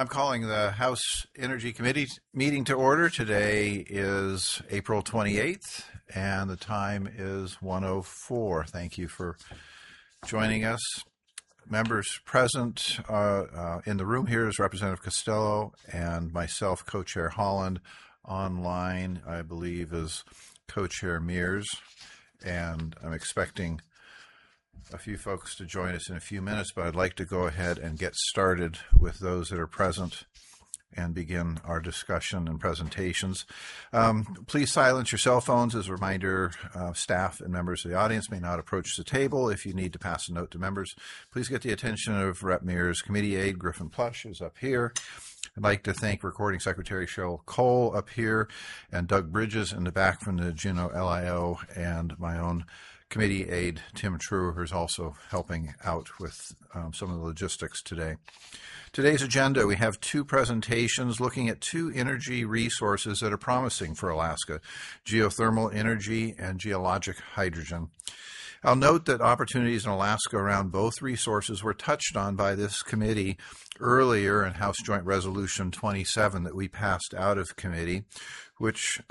I'm calling the House Energy Committee meeting to order. Today is April 28th, and the time is 1:04. Thank you for joining us. Members present in the room here is Representative Costello and myself, Co-Chair Holland. Online, I believe, is Co-Chair Mears, and I'm expecting a few folks to join us in a few minutes, but I'd like to go ahead and get started with those that are present and begin our discussion and presentations. Please silence your cell phones. As a reminder, staff and members of the audience may not approach the table. If you need to pass a note to members, please get the attention of Rep. Mears' committee aide, Griffin Plush, who's up here. I'd like to thank Recording Secretary Cheryl Cole up here and Doug Bridges in the back from the Juneau LIO, and my own committee aide, Tim True, who's also helping out with some of the logistics today. Today's agenda, we have two presentations looking at two energy resources that are promising for Alaska, geothermal energy and geologic hydrogen. I'll note that opportunities in Alaska around both resources were touched on by this committee earlier in House Joint Resolution 27 that we passed out of committee, which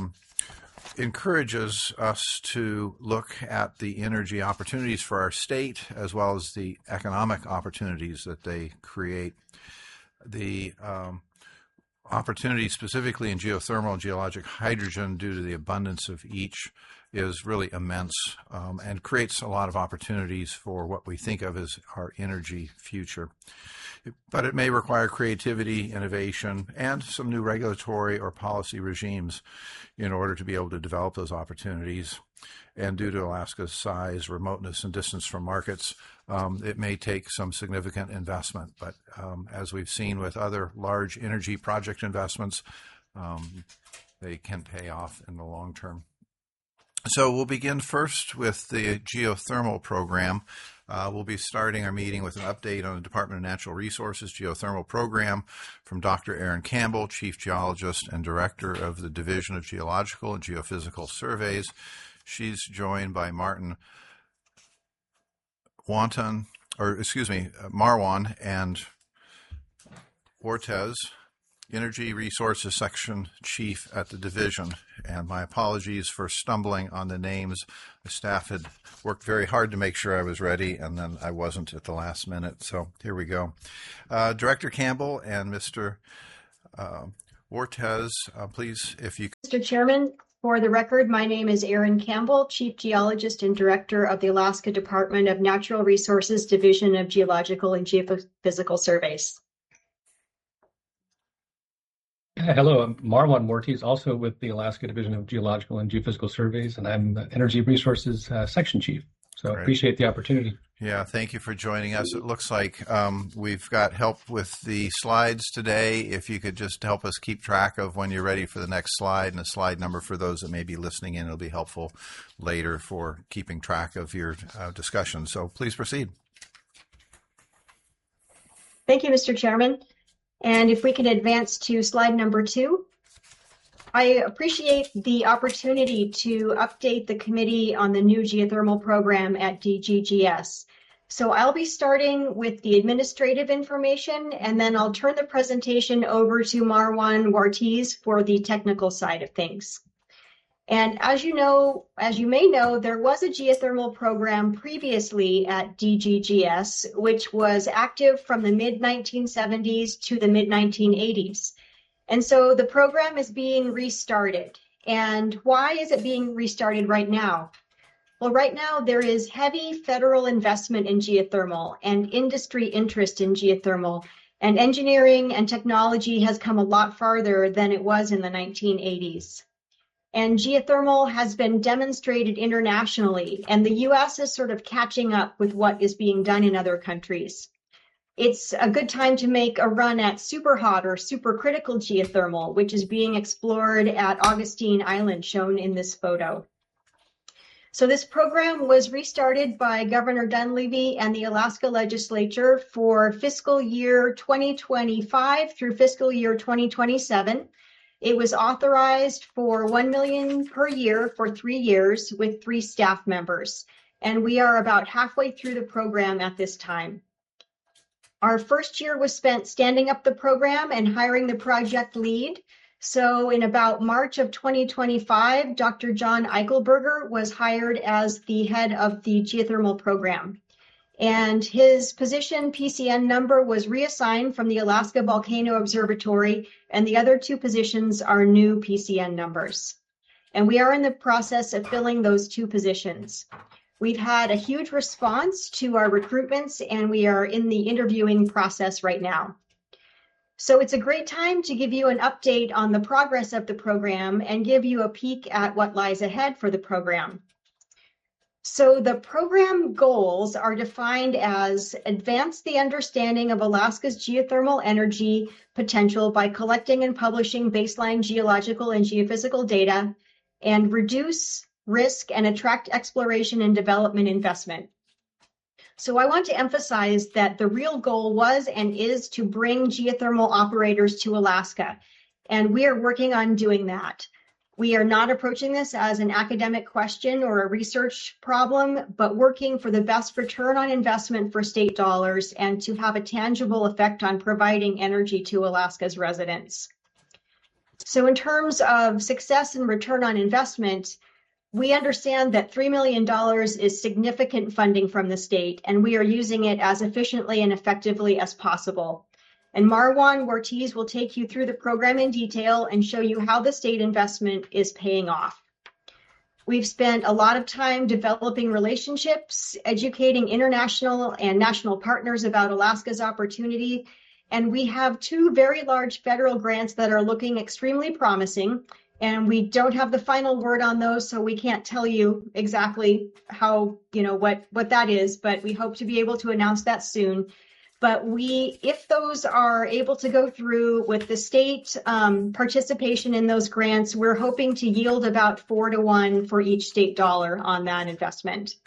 encourages us to look at the energy opportunities for our state as well as the economic opportunities that they create. The opportunity specifically in geothermal and geologic hydrogen, due to the abundance of each, is really immense and creates a lot of opportunities for what we think of as our energy future. But it may require creativity, innovation, and some new regulatory or policy regimes in order to be able to develop those opportunities. And due to Alaska's size, remoteness, and distance from markets, it may take some significant investment. But as we've seen with other large energy project investments, they can pay off in the long term. So we'll begin first with the geothermal program. We'll be starting our meeting with an update on the Department of Natural Resources geothermal program from Dr. Erin Campbell, Chief Geologist and Director of the Division of Geological and Geophysical Surveys. She's joined by Marwan and Ortez, Energy Resources Section Chief at the Division. And my apologies for stumbling on the names. The staff had worked very hard to make sure I was ready, and then I wasn't at the last minute. So here we go. Director Campbell and Mr. Ortez, please, if you could. Mr. Chairman, for the record, my name is Erin Campbell, Chief Geologist and Director of the Alaska Department of Natural Resources Division of Geological and Geophysical Surveys. Hello, I'm Marwan Mortiz, also with the Alaska Division of Geological and Geophysical Surveys, and I'm the Energy Resources Section Chief. So I appreciate the opportunity. Yeah, thank you for joining us. It looks like we've got help with the slides today. If you could just help us keep track of when you're ready for the next slide and a slide number for those that may be listening in, it'll be helpful later for keeping track of your discussion. So please proceed. Thank you, Mr. Chairman. And if we can advance to slide number 2. I appreciate the opportunity to update the committee on the new geothermal program at DGGS. So I'll be starting with the administrative information, and then I'll turn the presentation over to Marwan Mortiz for the technical side of things. And as you may know, there was a geothermal program previously at DGGS, which was active from the mid-1970s to the mid-1980s. And so the program is being restarted. And why is it being restarted right now? Well, right now there is heavy federal investment in geothermal and industry interest in geothermal, and engineering and technology has come a lot farther than it was in the 1980s. And geothermal has been demonstrated internationally, and the U.S. is sort of catching up with what is being done in other countries. It's a good time to make a run at superhot or supercritical geothermal, which is being explored at Augustine Island, shown in this photo. So this program was restarted by Governor Dunleavy and the Alaska Legislature for fiscal year 2025 through fiscal year 2027. It was authorized for $1 million per year for 3 years with 3 staff members, and we are about halfway through the program at this time. Our first year was spent standing up the program and hiring the project lead. So in about March of 2025, Dr. John Eichelberger was hired as the head of the geothermal program. And his position PCN number was reassigned from the Alaska Volcano Observatory, and the other two positions are new PCN numbers. And we are in the process of filling those two positions. We've had a huge response to our recruitments, and we are in the interviewing process right now. So it's a great time to give you an update on the progress of the program and give you a peek at what lies ahead for the program. So the program goals are defined as advance the understanding of Alaska's geothermal energy potential by collecting and publishing baseline geological and geophysical data, and reduce risk and attract exploration and development investment. So I want to emphasize that the real goal was and is to bring geothermal operators to Alaska, and we are working on doing that. We are not approaching this as an academic question or a research problem, but working for the best return on investment for state dollars and to have a tangible effect on providing energy to Alaska's residents. So in terms of success and return on investment, we understand that $3 million is significant funding from the state, and we are using it as efficiently and effectively as possible. And Marwan Ortiz will take you through the program in detail and show you how the state investment is paying off. We've spent a lot of time developing relationships, educating international and national partners about Alaska's opportunity, and we have two very large federal grants that are looking extremely promising. And we don't have the final word on those, so we can't tell you exactly how, what that is, but we hope to be able to announce that soon. But if those are able to go through with the state participation in those grants, we're hoping to yield about 4-to-1 for each state dollar on that investment.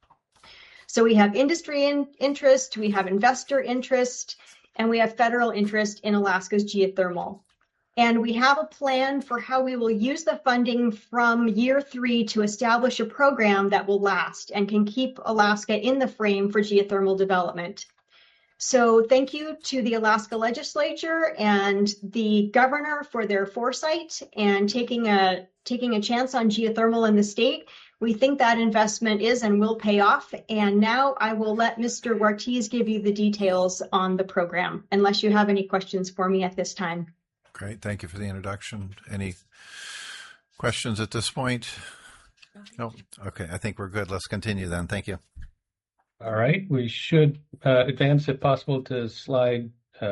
So we have industry interest, we have investor interest, and we have federal interest in Alaska's geothermal. And we have a plan for how we will use the funding from year 3 to establish a program that will last and can keep Alaska in the frame for geothermal development. So thank you to the Alaska Legislature and the governor for their foresight and taking a chance on geothermal in the state. We think that investment is and will pay off. And now I will let Mr. Ortiz give you the details on the program, unless you have any questions for me at this time. Great. Thank you for the introduction. Any questions at this point? No? Okay. I think we're good. Let's continue then. Thank you. All right. We should advance, if possible, to slide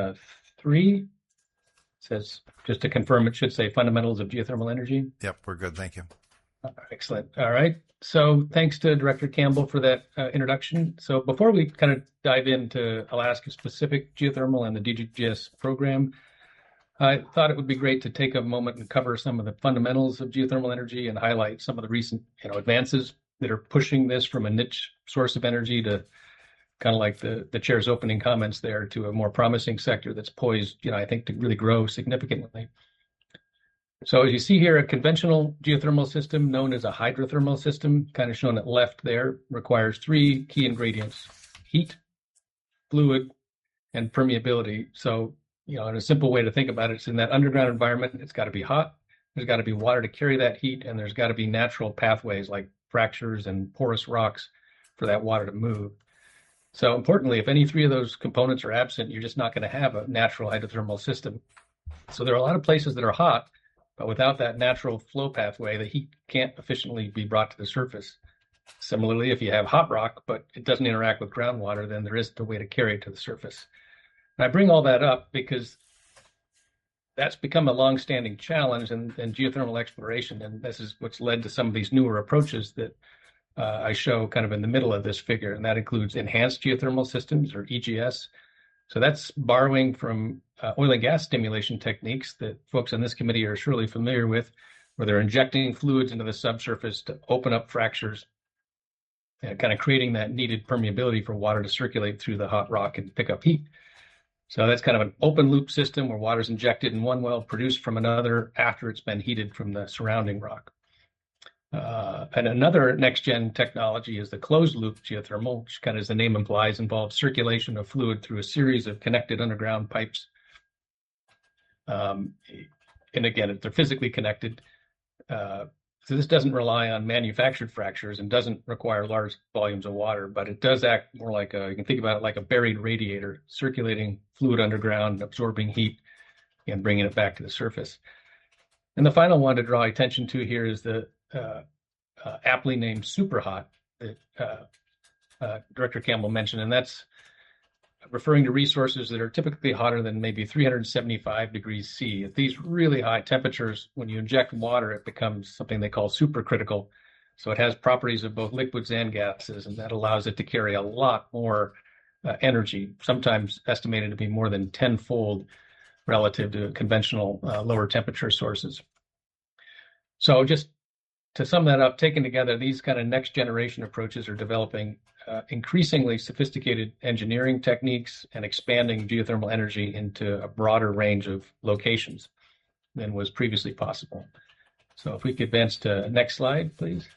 3. It says, just to confirm, it should say fundamentals of geothermal energy. Yep. We're good. Thank you. Excellent. All right. So thanks to Director Campbell for that introduction. So before we kind of dive into Alaska-specific geothermal and the DGGS program, I thought it would be great to take a moment and cover some of the fundamentals of geothermal energy and highlight some of the recent advances that are pushing this from a niche source of energy to kind of like the chair's opening comments there, to a more promising sector that's poised, I think, to really grow significantly. So as you see here, a conventional geothermal system known as a hydrothermal system, kind of shown at left there, requires 3 key ingredients: heat, fluid, and permeability. So in a simple way to think about it, it's in that underground environment, it's got to be hot, there's got to be water to carry that heat, and there's got to be natural pathways like fractures and porous rocks for that water to move. So importantly, if any 3 of those components are absent, you're just not going to have a natural hydrothermal system. So there are a lot of places that are hot, but without that natural flow pathway, the heat can't efficiently be brought to the surface. Similarly, if you have hot rock, but it doesn't interact with groundwater, then there isn't a way to carry it to the surface. And I bring all that up because that's become a long-standing challenge in geothermal exploration, and this is what's led to some of these newer approaches that I show kind of in the middle of this figure, and that includes enhanced geothermal systems, or EGS. So that's borrowing from oil and gas stimulation techniques that folks on this committee are surely familiar with, where they're injecting fluids into the subsurface to open up fractures, kind of creating that needed permeability for water to circulate through the hot rock and pick up heat. So that's kind of an open loop system where water is injected in one well, produced from another after it's been heated from the surrounding rock. And another next-gen technology is the closed-loop geothermal, which kind of, as the name implies, involves circulation of fluid through a series of connected underground pipes. And again, they're physically connected. So this doesn't rely on manufactured fractures and doesn't require large volumes of water, but it does act more like you can think about it like a buried radiator, circulating fluid underground, absorbing heat, and bringing it back to the surface. And the final one to draw attention to here is the aptly named SuperHot that Director Campbell mentioned, and that's referring to resources that are typically hotter than maybe 375 degrees C. At these really high temperatures, when you inject water, it becomes something they call supercritical. So it has properties of both liquids and gases, and that allows it to carry a lot more energy, sometimes estimated to be more than 10-fold relative to conventional lower temperature sources. So just to sum that up, taken together, these kind of next generation approaches are developing increasingly sophisticated engineering techniques and expanding geothermal energy into a broader range of locations than was previously possible. So if we could advance to next slide, please.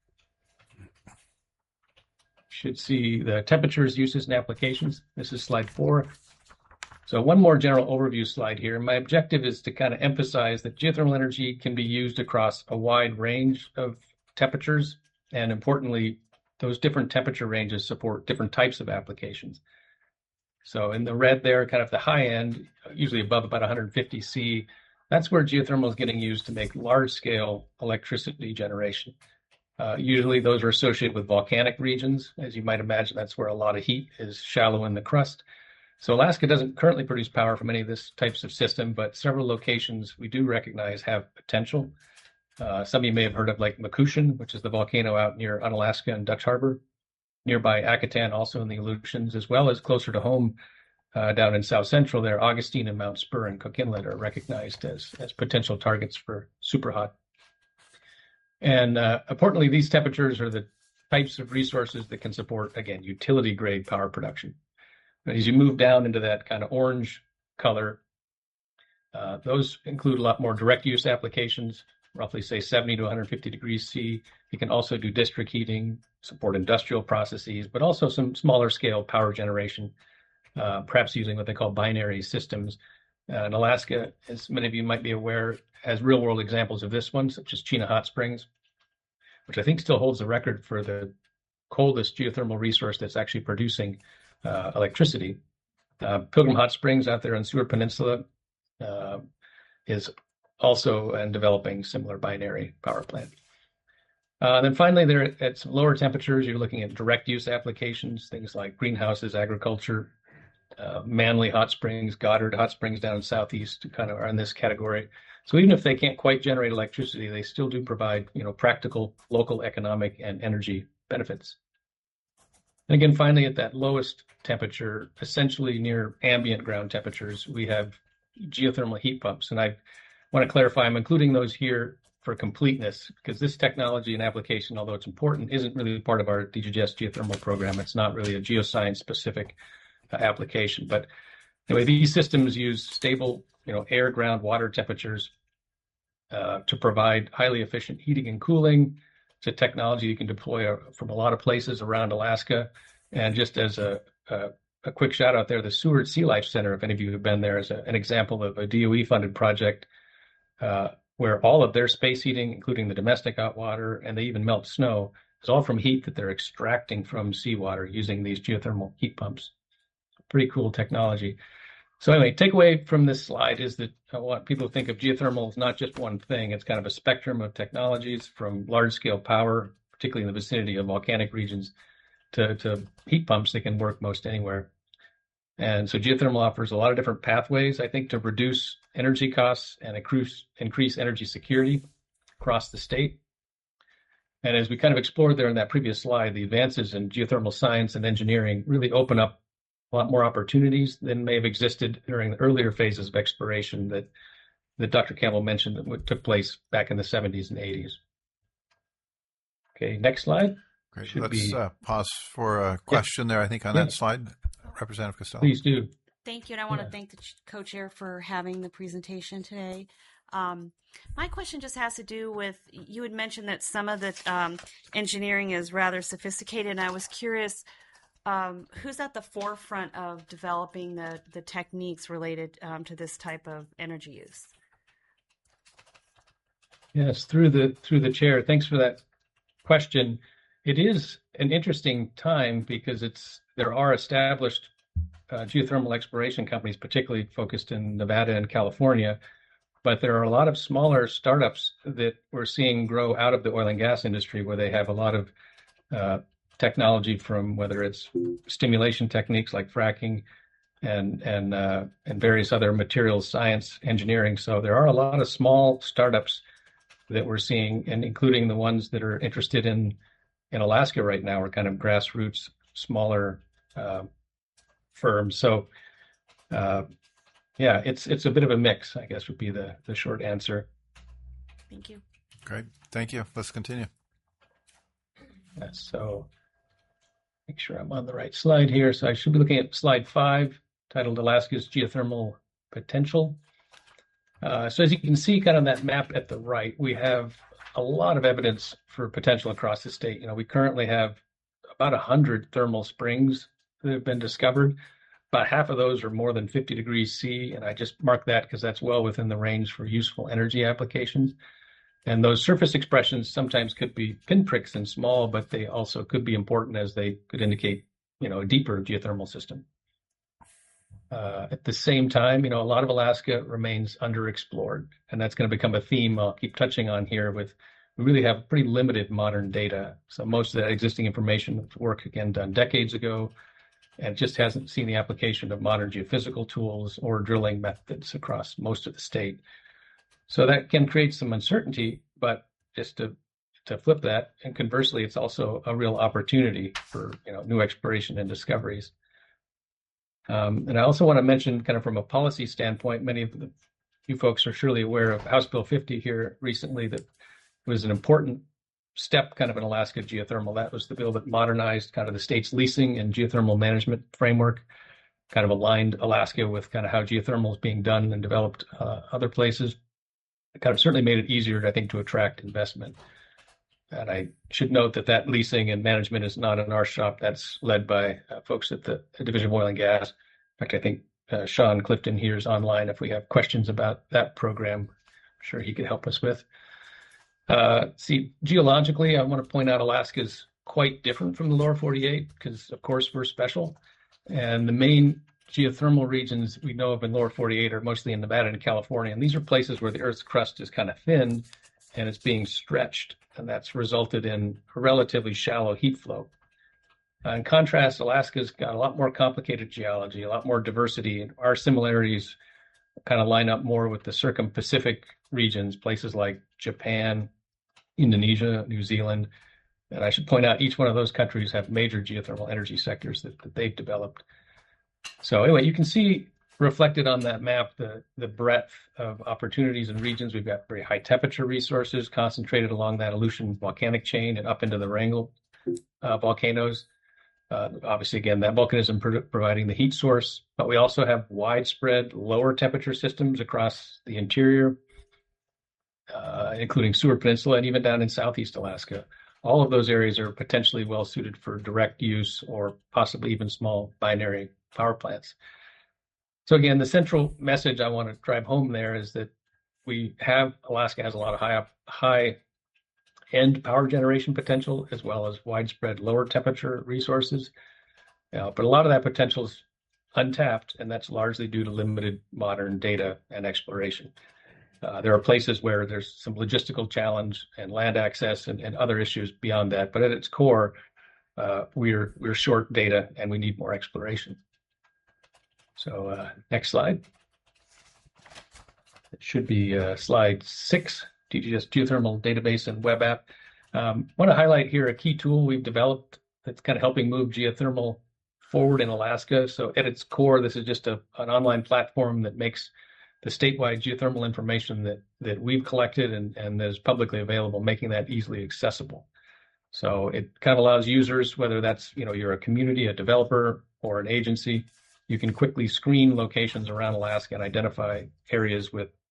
Should see the temperatures, uses, and applications. This is slide 4. So one more general overview slide here. My objective is to kind of emphasize that geothermal energy can be used across a wide range of temperatures, and importantly, those different temperature ranges support different types of applications. So in the red there, kind of the high end, usually above about 150 C, that's where geothermal is getting used to make large-scale electricity generation. Usually those are associated with volcanic regions. As you might imagine, that's where a lot of heat is shallow in the crust. So Alaska doesn't currently produce power from any of this types of system, but several locations we do recognize have potential. Some of you may have heard of like Makushan, which is the volcano out near Unalaska and Dutch Harbor. Nearby Akutan, also in the Aleutians, as well as closer to home down in South Central there, Augustine and Mount Spur and Cook Inlet are recognized as potential targets for SuperHot. And importantly, these temperatures are the types of resources that can support, again, utility-grade power production. As you move down into that kind of orange color, those include a lot more direct use applications, roughly say 70 to 150 degrees C. You can also do district heating, support industrial processes, but also some smaller scale power generation, perhaps using what they call binary systems. And Alaska, as many of you might be aware, has real world examples of this one, such as Chena Hot Springs, which I think still holds the record for the coldest geothermal resource that's actually producing electricity. Pilgrim Hot Springs out there on Seward Peninsula is also developing similar binary power plant. Then finally, there at some lower temperatures, you're looking at direct use applications, things like greenhouses, agriculture, Manly Hot Springs, Goddard Hot Springs down in Southeast kind of are in this category. So even if they can't quite generate electricity, they still do provide, practical local economic and energy benefits. And again, finally, at that lowest temperature, essentially near ambient ground temperatures, we have geothermal heat pumps. And I want to clarify, I'm including those here for completeness, because this technology and application, although it's important, isn't really part of our DGGS geothermal program. It's not really a geoscience specific application. But anyway, these systems use stable, air, ground, water temperatures to provide highly efficient heating and cooling. It's a technology you can deploy from a lot of places around Alaska. And just as a quick shout out there, the Seward Sea Life Center, if any of you have been there, is an example of a DOE funded project where all of their space heating, including the domestic hot water, and they even melt snow, is all from heat that they're extracting from seawater using these geothermal heat pumps. Pretty cool technology. So anyway, takeaway from this slide is that I want people to think of geothermal as not just one thing. It's kind of a spectrum of technologies from large-scale power, particularly in the vicinity of volcanic regions, to heat pumps that can work most anywhere. And so geothermal offers a lot of different pathways, I think, to reduce energy costs and increase energy security across the state. And as we kind of explored there in that previous slide, the advances in geothermal science and engineering really open up a lot more opportunities than may have existed during the earlier phases of exploration that Dr. Campbell mentioned that took place back in the 70s and 80s. Okay, next slide. Great. Let's pause for a question there, I think, on that slide. Representative Costello. Please do. Thank you, and I want to thank the co-chair for having the presentation today. My question just has to do with, you had mentioned that some of the engineering is rather sophisticated, and I was curious, who's at the forefront of developing the techniques related to this type of energy use? Yes, through the chair. Thanks for that question. It is an interesting time because there are established geothermal exploration companies, particularly focused in Nevada and California, but there are a lot of smaller startups that we're seeing grow out of the oil and gas industry, where they have a lot of technology, from whether it's stimulation techniques like fracking and various other materials science engineering. So there are a lot of small startups that we're seeing, and including the ones that are interested in Alaska right now, are kind of grassroots, smaller firms. So yeah, it's a bit of a mix, I guess, would be the short answer. Thank you. Great. Thank you. Let's continue. So make sure I'm on the right slide here. So I should be looking at slide 5, titled Alaska's Geothermal Potential. So as you can see kind of that map at the right, we have a lot of evidence for potential across the state. We currently have about 100 thermal springs that have been discovered. About half of those are more than 50 degrees C, and I just mark that because that's well within the range for useful energy applications. And those surface expressions sometimes could be pinpricks and small, but they also could be important, as they could indicate, a deeper geothermal system. At the same time, a lot of Alaska remains underexplored, and that's going to become a theme I'll keep touching on here. We really have pretty limited modern data. So most of that existing information work, again, done decades ago, and just hasn't seen the application of modern geophysical tools or drilling methods across most of the state. So that can create some uncertainty, but just to flip that, and conversely, it's also a real opportunity for new exploration and discoveries. And I also want to mention, kind of from a policy standpoint, many of you folks are surely aware of House Bill 50 here recently. That was an important step kind of in Alaska geothermal. That was the bill that modernized kind of the state's leasing and geothermal management framework, kind of aligned Alaska with kind of how geothermal is being done and developed other places. It kind of certainly made it easier, I think, to attract investment. And I should note that leasing and management is not in our shop. That's led by folks at the Division of Oil and Gas. In fact, I think Sean Clifton here is online. If we have questions about that program, I'm sure he could help us with. Geologically, I want to point out Alaska is quite different from the lower 48 because, of course, we're special. And the main geothermal regions we know of in lower 48 are mostly in Nevada and California. And these are places where the Earth's crust is kind of thin and it's being stretched. And that's resulted in a relatively shallow heat flow. In contrast, Alaska's got a lot more complicated geology, a lot more diversity, and our similarities kind of line up more with the circum-Pacific regions, places like Japan, Indonesia, New Zealand. And I should point out, each one of those countries have major geothermal energy sectors that they've developed. So anyway, you can see reflected on that map the breadth of opportunities and regions. We've got very high temperature resources concentrated along that Aleutian volcanic chain and up into the Wrangell volcanoes. Obviously, again, that volcanism providing the heat source, but we also have widespread lower temperature systems across the interior, including Seward Peninsula and even down in Southeast Alaska. All of those areas are potentially well suited for direct use or possibly even small binary power plants. So again, the central message I want to drive home there is that Alaska has a lot of high-end power generation potential, as well as widespread lower temperature resources. But a lot of that potential is untapped, and that's largely due to limited modern data and exploration. There are places where there's some logistical challenge and land access and other issues beyond that. But at its core, we're short data and we need more exploration. So next slide. It should be slide 6, DGS Geothermal Database and Web App. I want to highlight here a key tool we've developed that's kind of helping move geothermal forward in Alaska. So at its core, this is just an online platform that makes the statewide geothermal information that we've collected and that is publicly available, making that easily accessible. So it kind of allows users, whether that's, you're a community, a developer, or an agency, you can quickly screen locations around Alaska and identify areas with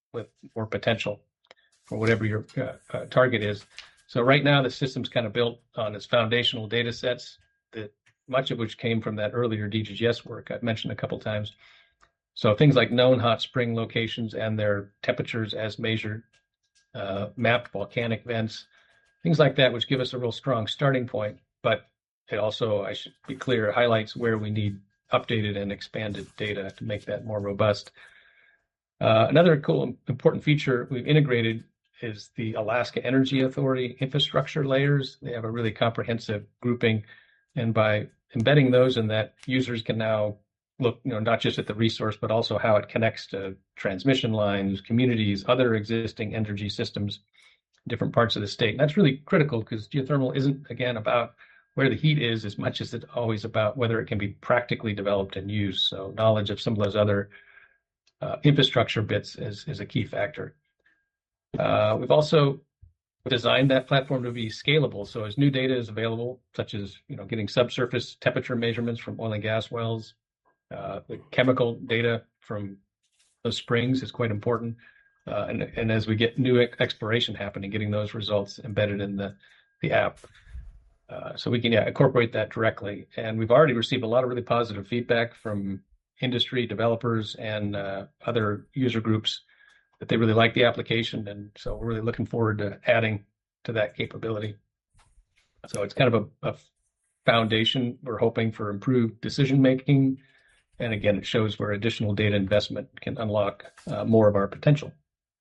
with more potential for whatever your target is. So right now, the system's kind of built on its foundational data sets, that much of which came from that earlier DGGS work I've mentioned a couple times. So things like known hot spring locations and their temperatures as measured, mapped volcanic vents, things like that, which give us a real strong starting point. But it also, I should be clear, highlights where we need updated and expanded data to make that more robust. Another cool, important feature we've integrated is the Alaska Energy Authority infrastructure layers. They have a really comprehensive grouping, and by embedding those in that, users can now look, not just at the resource, but also how it connects to transmission lines, communities, other existing energy systems, different parts of the state. And that's really critical because geothermal isn't, again, about where the heat is as much as it's always about whether it can be practically developed and used. So knowledge of some of those other infrastructure bits is a key factor. We've also designed that platform to be scalable. So as new data is available, such as getting subsurface temperature measurements from oil and gas wells, the chemical data from those springs is quite important. And as we get new exploration happening, getting those results embedded in the app. So we can incorporate that directly. And we've already received a lot of really positive feedback from industry developers and other user groups that they really like the application. And so we're really looking forward to adding to that capability. So it's kind of a foundation. We're hoping for improved decision-making. And again, it shows where additional data investment can unlock more of our potential.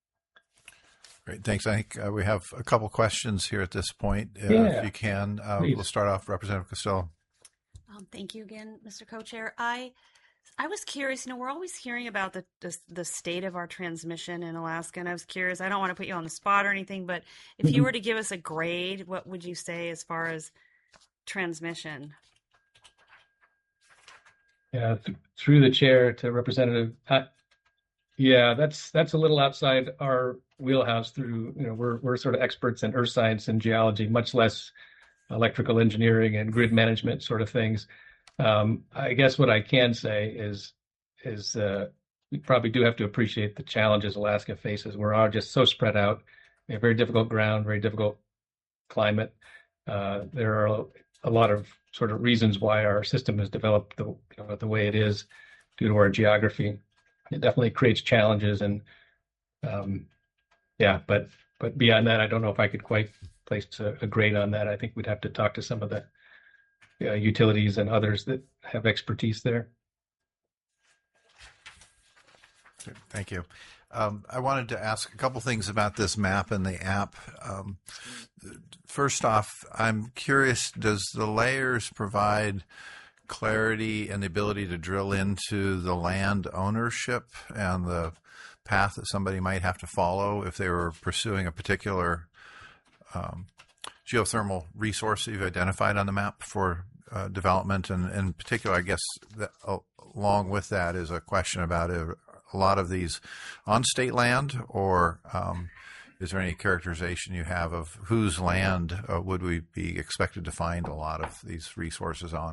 Great, thanks. I think we have a couple questions here at this point. Yeah, if you can, we'll start off, Representative Costello. Thank you again, Mr. Co-Chair. I was curious, we're always hearing about the state of our transmission in Alaska, and I was curious, I don't want to put you on the spot or anything, but if you were to give us a grade, what would you say as far as transmission? Yeah, through the chair to Representative. That's a little outside our wheelhouse. We're sort of experts in earth science and geology, much less electrical engineering and grid management sort of things. I guess what I can say is we probably do have to appreciate the challenges Alaska faces. We're just so spread out. We have very difficult ground, very difficult climate. There are a lot of sort of reasons why our system is developed the way it is due to our geography. It definitely creates challenges, and but beyond that, I don't know if I could quite place a grade on that. I think we'd have to talk to some of the utilities and others that have expertise there. Thank you. I wanted to ask a couple things about this map and the app. First off, I'm curious, does the layers provide clarity and the ability to drill into the land ownership and the path that somebody might have to follow if they were pursuing a particular geothermal resource that you've identified on the map for development? And in particular, I guess that, along with that is a question about a lot of these on state land, or is there any characterization you have of whose land would we be expected to find a lot of these resources on?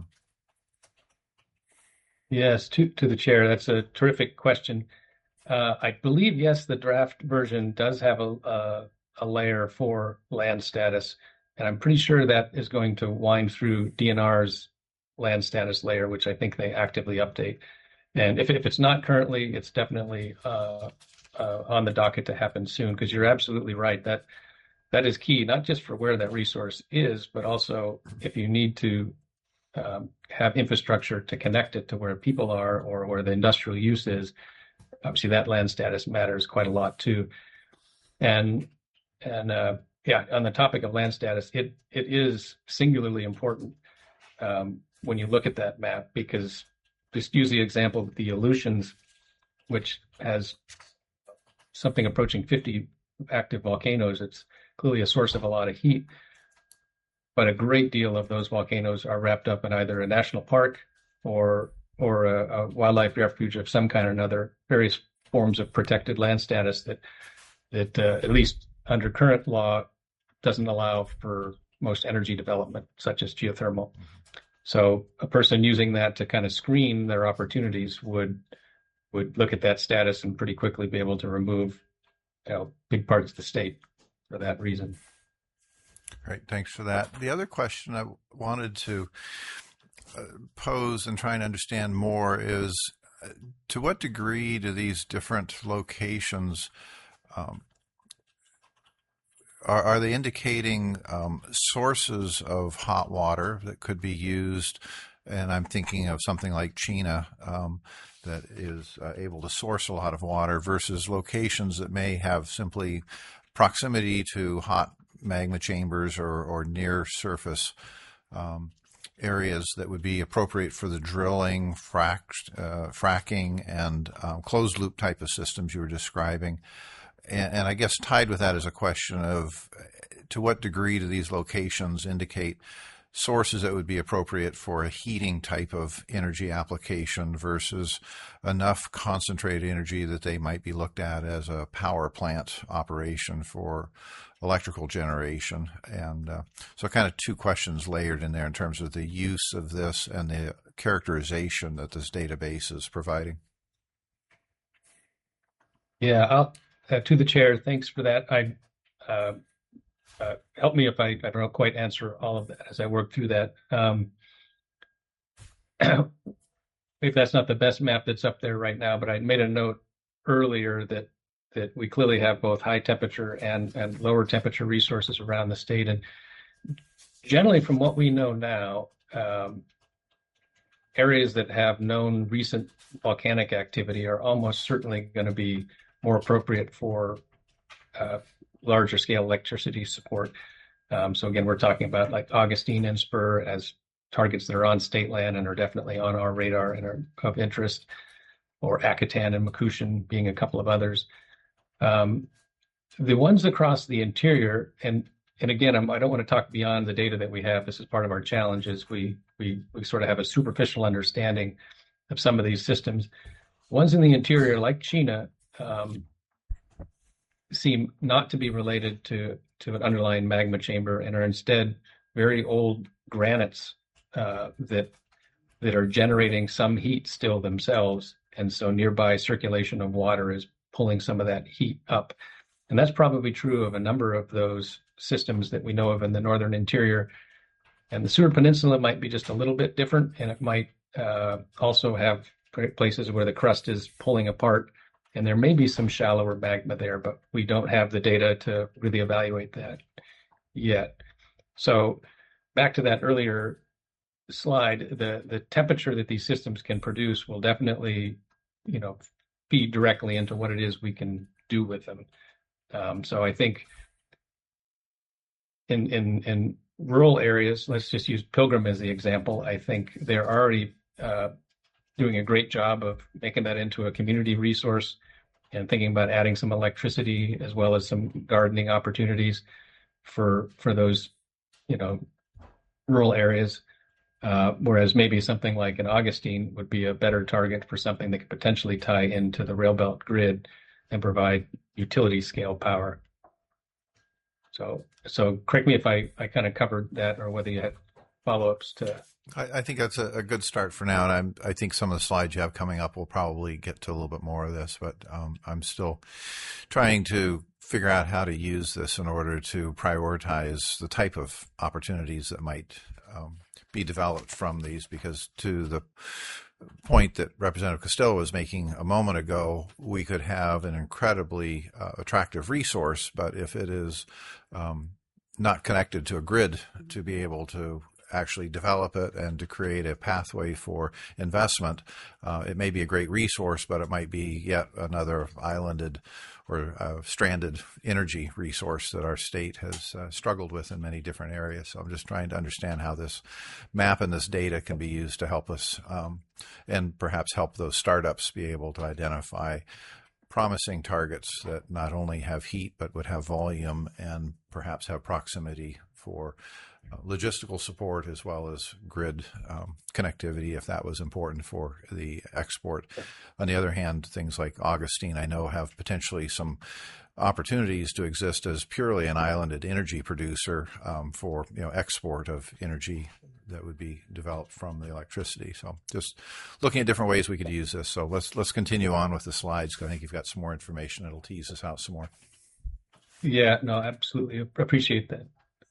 Yes, to the chair, that's a terrific question. I believe, yes, the draft version does have a layer for land status, and I'm pretty sure that is going to wind through DNR's land status layer, which I think they actively update. And if it's not currently, it's definitely on the docket to happen soon, because you're absolutely right. That is key, not just for where that resource is, but also if you need to have infrastructure to connect it to where people are or where the industrial use is. Obviously, that land status matters quite a lot too. And on the topic of land status, it is singularly important when you look at that map, because just use the example of the Aleutians, which has something approaching 50 active volcanoes. It's clearly a source of a lot of heat, but a great deal of those volcanoes are wrapped up in either a national park or a wildlife refuge of some kind or another, various forms of protected land status that at least under current law doesn't allow for most energy development, such as geothermal. So a person using that to kind of screen their opportunities would look at that status and pretty quickly be able to remove big parts of the state for that reason. Great, thanks for that. The other question I wanted to pose and try and understand more is to what degree do these different locations are they indicating sources of hot water that could be used? And I'm thinking of something like China that is able to source a lot of water versus locations that may have simply proximity to hot magma chambers or near surface areas that would be appropriate for the drilling, fracking, and closed loop type of systems you were describing. And I guess tied with that is a question of to what degree do these locations indicate sources that would be appropriate for a heating type of energy application versus enough concentrated energy that they might be looked at as a power plant operation for electrical generation. And so kind of two questions layered in there in terms of the use of this and the characterization that this database is providing. Yeah, to the chair, thanks for that. Help me if I don't quite answer all of that as I work through that. Maybe that's not the best map that's up there right now, but I made a note earlier that we clearly have both high temperature and lower temperature resources around the state. And generally, from what we know now, areas that have known recent volcanic activity are almost certainly going to be more appropriate for larger scale electricity support. So again, we're talking about like Augustine and Spur as targets that are on state land and are definitely on our radar and are of interest, or Akutan and Makushan being a couple of others. The ones across the interior, and again, I don't want to talk beyond the data that we have. This is part of our challenge, is we sort of have a superficial understanding of some of these systems. Ones in the interior, like China, seem not to be related to an underlying magma chamber and are instead very old granites that are generating some heat still themselves. And so nearby circulation of water is pulling some of that heat up. And that's probably true of a number of those systems that we know of in the northern interior. And the Seward Peninsula might be just a little bit different, and it might also have places where the crust is pulling apart. And there may be some shallower magma there, but we don't have the data to really evaluate that yet. So back to that earlier slide, the temperature that these systems can produce will definitely, feed directly into what it is we can do with them. So I think in rural areas, let's just use Pilgrim as the example. I think they're already doing a great job of making that into a community resource and thinking about adding some electricity as well as some gardening opportunities for those, rural areas. Whereas maybe something like an Augustine would be a better target for something that could potentially tie into the rail belt grid and provide utility scale power. So correct me if I kind of covered that, or whether you had follow-ups to. I think that's a good start for now, and I think some of the slides you have coming up will probably get to a little bit more of this, but I'm still trying to figure out how to use this in order to prioritize the type of opportunities that might be developed from these, because to the point that Representative Costello was making a moment ago, we could have an incredibly attractive resource, but if it is not connected to a grid to be able to actually develop it and to create a pathway for investment, it may be a great resource, but it might be yet another islanded or stranded energy resource that our state has struggled with in many different areas. So I'm just trying to understand how this map and this data can be used to help us and perhaps help those startups be able to identify promising targets that not only have heat but would have volume and perhaps have proximity for logistical support as well as grid connectivity, if that was important for the export. On the other hand, things like Augustine, I know, have potentially some opportunities to exist as purely an islanded energy producer for export of energy that would be developed from the electricity. So just looking at different ways we could use this. So let's continue on with the slides, because I think you've got some more information that'll tease us out some more. Yeah, no, absolutely appreciate that.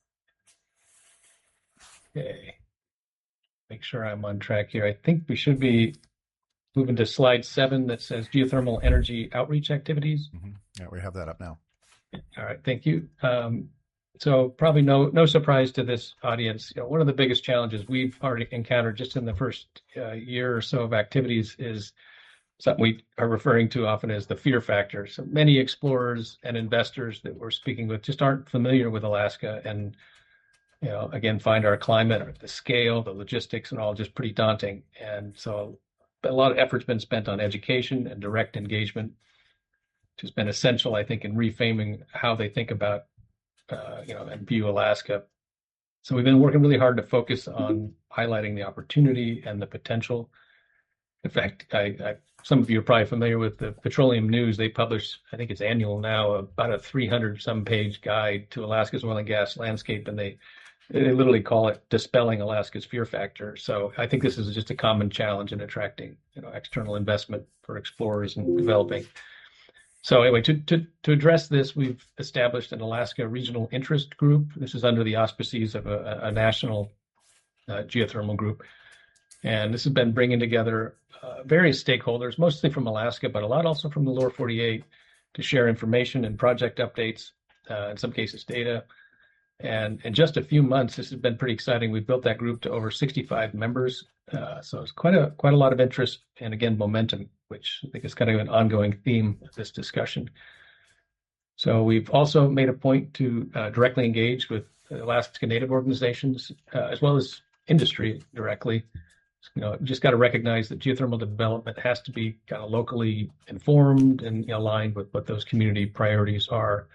Okay, make sure I'm on track here. I think we should be moving to slide 7 that says geothermal energy outreach activities. Yeah, we have that up now. All right, thank you. So probably no surprise to this audience. One of the biggest challenges we've already encountered just in the first year or so of activities is something we are referring to often as the fear factor. So many explorers and investors that we're speaking with just aren't familiar with Alaska, and again, find our climate, or the scale, the logistics, and all just pretty daunting. And so a lot of effort's been spent on education and direct engagement, which has been essential, I think, in reframing how they think about, and view Alaska. So we've been working really hard to focus on highlighting the opportunity and the potential. In fact, some of you are probably familiar with the Petroleum News. They publish, I think it's annual now, about a 300-some page guide to Alaska's oil and gas landscape, and they literally call it Dispelling Alaska's Fear Factor. So I think this is just a common challenge in attracting, external investment for explorers and developing. So anyway, to address this, we've established an Alaska Regional Interest Group. This is under the auspices of a national geothermal group. And this has been bringing together various stakeholders, mostly from Alaska, but a lot also from the lower 48, to share information and project updates, in some cases data. And in just a few months, this has been pretty exciting. We've built that group to over 65 members. So it's quite a lot of interest and, again, momentum, which I think is kind of an ongoing theme of this discussion. So we've also made a point to directly engage with Alaska Native organizations, as well as industry directly. Just got to recognize that geothermal development has to be kind of locally informed and aligned with what those community priorities are.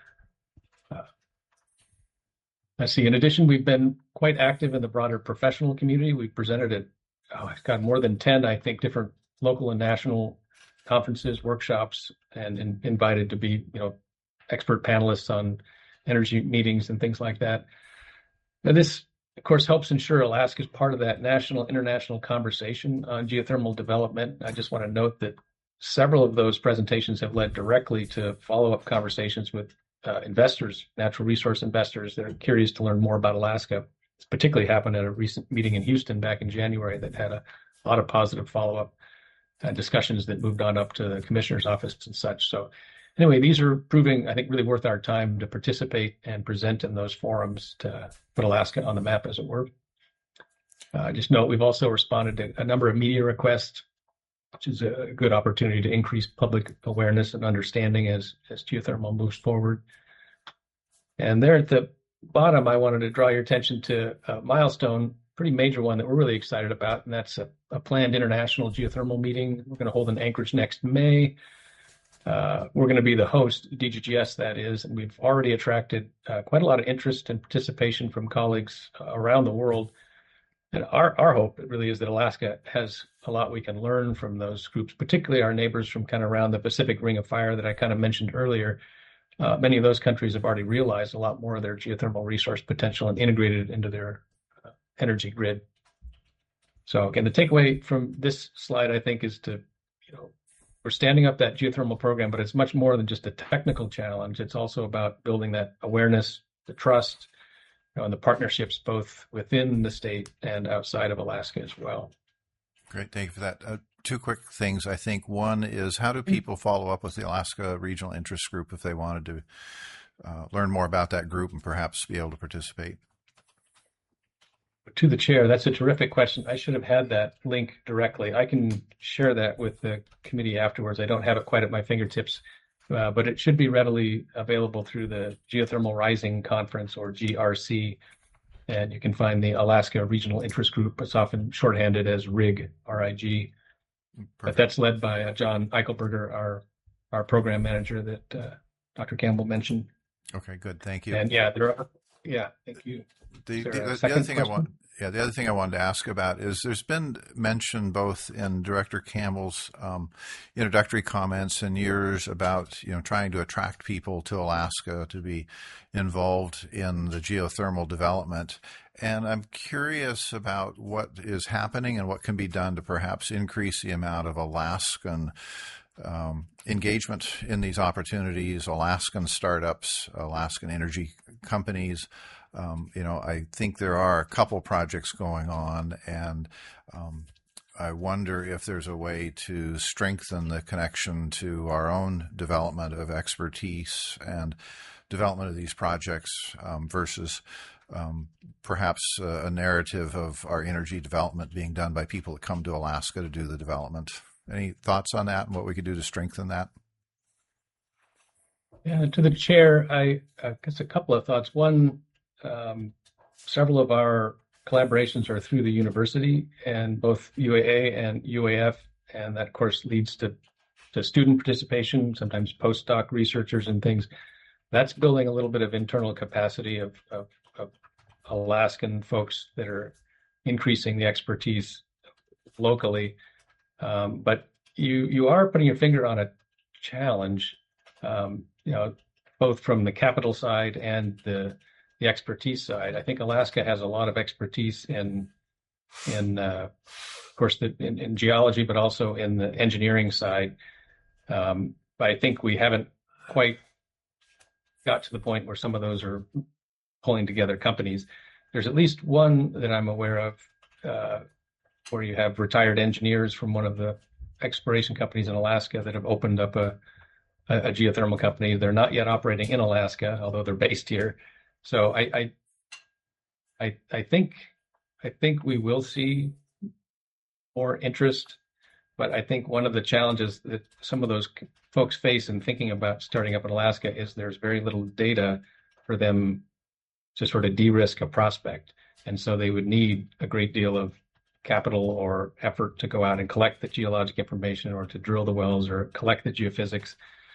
I see. In addition, we've been quite active in the broader professional community. We've presented at, more than 10, I think, different local and national conferences, workshops, and invited to be, expert panelists on energy meetings and things like that. Now, this, of course, helps ensure Alaska is part of that national, international conversation on geothermal development. I just want to note that several of those presentations have led directly to follow-up conversations with investors, natural resource investors that are curious to learn more about Alaska. It's particularly happened at a recent meeting in Houston back in January that had a lot of positive follow-up discussions that moved on up to the commissioner's office and such. So anyway, these are proving, I think, really worth our time to participate and present in those forums to put Alaska on the map, as it were. Just note, we've also responded to a number of media requests, which is a good opportunity to increase public awareness and understanding as geothermal moves forward. And there at the bottom, I wanted to draw your attention to a milestone, pretty major one that we're really excited about, and that's a planned international geothermal meeting. We're going to hold in Anchorage next May. We're going to be the host, DGGS that is, and we've already attracted quite a lot of interest and participation from colleagues around the world. And our hope really is that Alaska has a lot we can learn from those groups, particularly our neighbors from kind of around the Pacific Ring of Fire that I kind of mentioned earlier. Many of those countries have already realized a lot more of their geothermal resource potential and integrated it into their energy grid. So again, the takeaway from this slide, I think, is to, we're standing up that geothermal program, but it's much more than just a technical challenge. It's also about building that awareness, the trust, and the partnerships both within the state and outside of Alaska as well. Great. Thank you for that. Two quick things. I think one is, how do people follow up with the Alaska Regional Interest Group if they wanted to learn more about that group and perhaps be able to participate? To the chair, that's a terrific question. I should have had that link directly. I can share that with the committee afterwards. I don't have it quite at my fingertips, but it should be readily available through the Geothermal Rising Conference, or GRC. And you can find the Alaska Regional Interest Group. It's often shorthanded as RIG, R-I-G. But that's led by John Eichelberger, our program manager that Dr. Campbell mentioned. Okay, good. Thank you. And thank you. The other thing I wanted to ask about is, there's been mention both in Director Campbell's introductory comments and yours about trying to attract people to Alaska to be involved in the geothermal development. And I'm curious about what is happening and what can be done to perhaps increase the amount of Alaskan engagement in these opportunities, Alaskan startups, Alaskan energy companies. I think there are a couple projects going on, and I wonder if there's a way to strengthen the connection to our own development of expertise and development of these projects versus perhaps a narrative of our energy development being done by people that come to Alaska to do the development. Any thoughts on that and what we could do to strengthen that? Yeah, to the chair, I guess a couple of thoughts. One, several of our collaborations are through the university, and both UAA and UAF, and that, of course, leads to student participation, sometimes postdoc researchers and things. That's building a little bit of internal capacity of Alaskan folks that are increasing the expertise locally. But you are putting your finger on a challenge, both from the capital side and the expertise side. I think Alaska has a lot of expertise in of course, in geology, but also in the engineering side. But I think we haven't quite got to the point where some of those are pulling together companies. There's at least one that I'm aware of where you have retired engineers from one of the exploration companies in Alaska that have opened up a geothermal company. They're not yet operating in Alaska, although they're based here. So I think we will see more interest, but I think one of the challenges that some of those folks face in thinking about starting up in Alaska is there's very little data for them to sort of de-risk a prospect. And so they would need a great deal of capital or effort to go out and collect the geologic information or to drill the wells or collect the geophysics.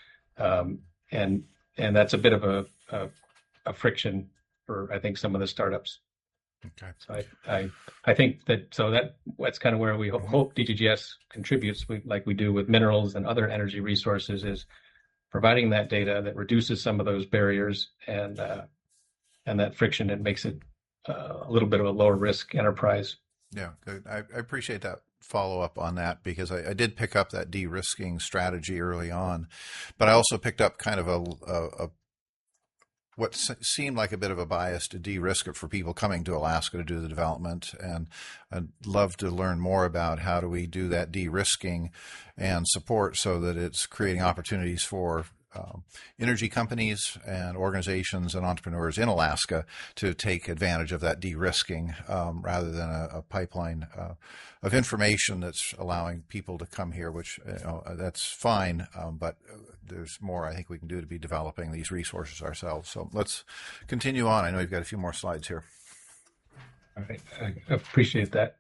And that's a bit of a friction for, I think, some of the startups. Okay. So I think that's kind of where we hope DGGS contributes, like we do with minerals and other energy resources, is providing that data that reduces some of those barriers and that friction, and makes it a little bit of a lower risk enterprise. Yeah, good. I appreciate that follow up on that, because I did pick up that de-risking strategy early on, but I also picked up kind of a what seemed like a bit of a bias to de-risk it for people coming to Alaska to do the development. And I'd love to learn more about how do we do that de-risking and support so that it's creating opportunities for energy companies and organizations and entrepreneurs in Alaska to take advantage of that de-risking rather than a pipeline of information that's allowing people to come here, which that's fine, but there's more I think we can do to be developing these resources ourselves. So let's continue on. I know you've got a few more slides here. All right, I appreciate that.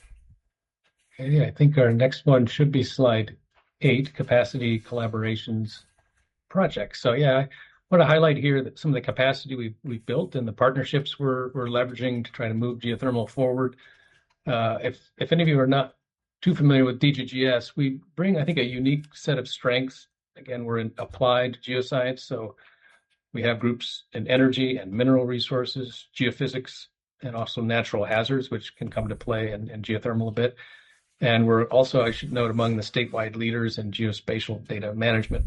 Okay, I think our next one should be slide 8, capacity collaborations projects. So yeah, I want to highlight here that some of the capacity we've built and the partnerships we're leveraging to try to move geothermal forward. If any of you are not too familiar with DGGS, we bring, I think, a unique set of strengths. Again, we're in applied geoscience, so we have groups in energy and mineral resources, geophysics, and also natural hazards, which can come to play in geothermal a bit. And we're also, I should note, among the statewide leaders in geospatial data management.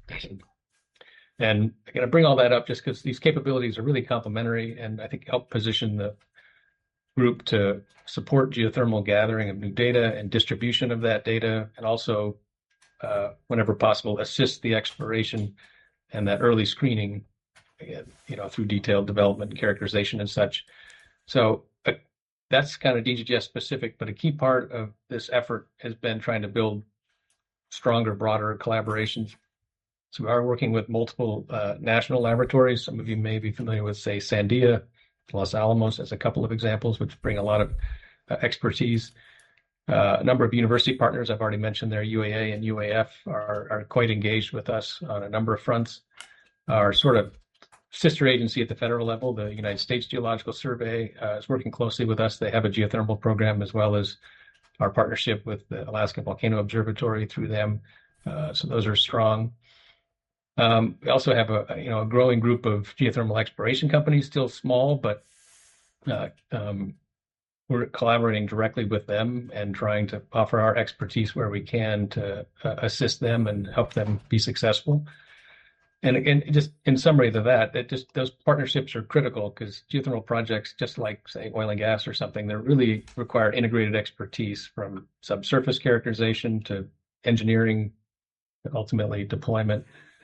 And I'm going to bring all that up just because these capabilities are really complementary, and I think help position the group to support geothermal gathering of new data and distribution of that data, and also, whenever possible, assist the exploration and that early screening, through detailed development, characterization, and such. So that's kind of DGGS specific, but a key part of this effort has been trying to build stronger, broader collaborations. So we are working with multiple national laboratories. Some of you may be familiar with, say, Sandia, Los Alamos as a couple of examples, which bring a lot of expertise. A number of university partners, I've already mentioned there, UAA and UAF, are quite engaged with us on a number of fronts. Our sort of sister agency at the federal level, the United States Geological Survey, is working closely with us. They have a geothermal program, as well as our partnership with the Alaska Volcano Observatory through them. So those are strong. We also have a growing group of geothermal exploration companies, still small, but we're collaborating directly with them and trying to offer our expertise where we can to assist them and help them be successful. And again, just in summary to that, those partnerships are critical because geothermal projects, just like say oil and gas or something, they really require integrated expertise from subsurface characterization to engineering, ultimately deployment.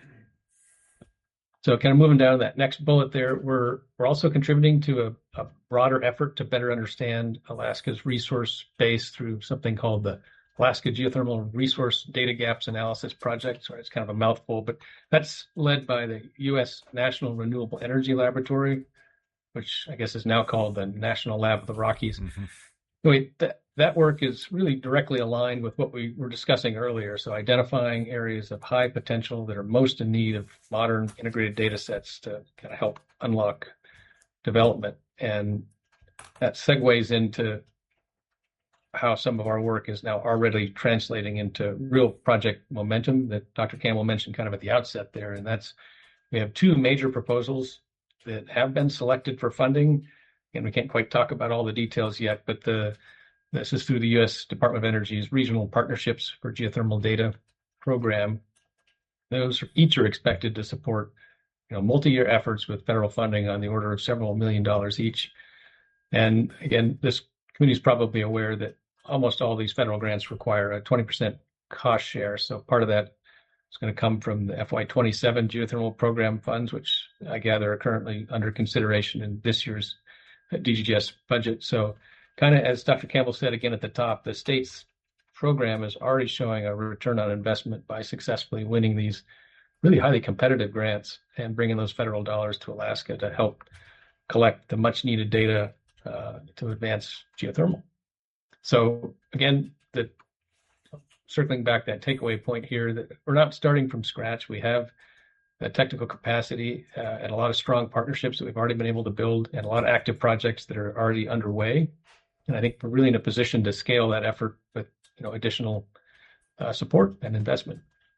So kind of moving down to that next bullet there, we're also contributing to a broader effort to better understand Alaska's resource base through something called the Alaska Geothermal Resource Data Gaps Analysis Project. Sorry, it's kind of a mouthful, but that's led by the U.S. National Renewable Energy Laboratory, which I guess is now called the National Lab of the Rockies. Mm-hmm. Anyway, that work is really directly aligned with what we were discussing earlier. So identifying areas of high potential that are most in need of modern integrated data sets to kind of help unlock development. And that segues into how some of our work is now already translating into real project momentum that Dr. Campbell mentioned kind of at the outset there. And that's, we have two major proposals that have been selected for funding. And we can't quite talk about all the details yet, but this is through the U.S. Department of Energy's Regional Partnerships for Geothermal Data program. Those each are expected to support, multi-year efforts with federal funding on the order of several $1 million each. And again, this committee is probably aware that almost all these federal grants require a 20% cost share. So part of that is going to come from the FY27 geothermal program funds, which I gather are currently under consideration in this year's DGGS budget. So kind of as Dr. Campbell said again at the top, the state's program is already showing a return on investment by successfully winning these really highly competitive grants and bringing those federal dollars to Alaska to help collect the much needed data to advance geothermal. So again, circling back that takeaway point here, that we're not starting from scratch. We have the technical capacity and a lot of strong partnerships that we've already been able to build and a lot of active projects that are already underway. And I think we're really in a position to scale that effort with additional support and investment.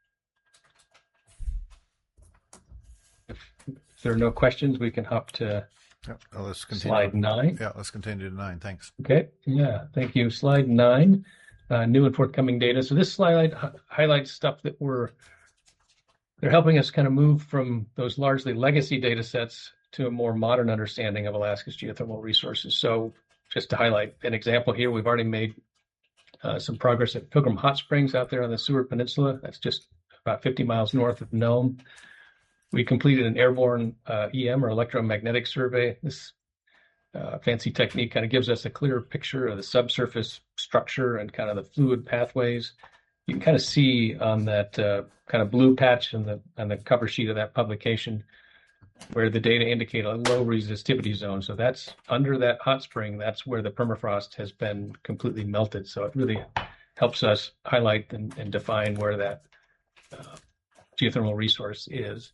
If there are no questions, we can hop to let's continue. Slide 9. Yeah, let's continue to 9. Thanks. Okay. Yeah, thank you. Slide 9, new and forthcoming data. So this slide highlights stuff that they're helping us kind of move from those largely legacy data sets to a more modern understanding of Alaska's geothermal resources. So just to highlight an example here, we've already made some progress at Pilgrim Hot Springs out there on the Seward Peninsula. That's just about 50 miles north of Nome. We completed an airborne EM or electromagnetic survey. This fancy technique kind of gives us a clearer picture of the subsurface structure and kind of the fluid pathways. You can kind of see on that kind of blue patch on the cover sheet of that publication where the data indicate a low resistivity zone. So that's under that hot spring. That's where the permafrost has been completely melted. So it really helps us highlight and define where that geothermal resource is.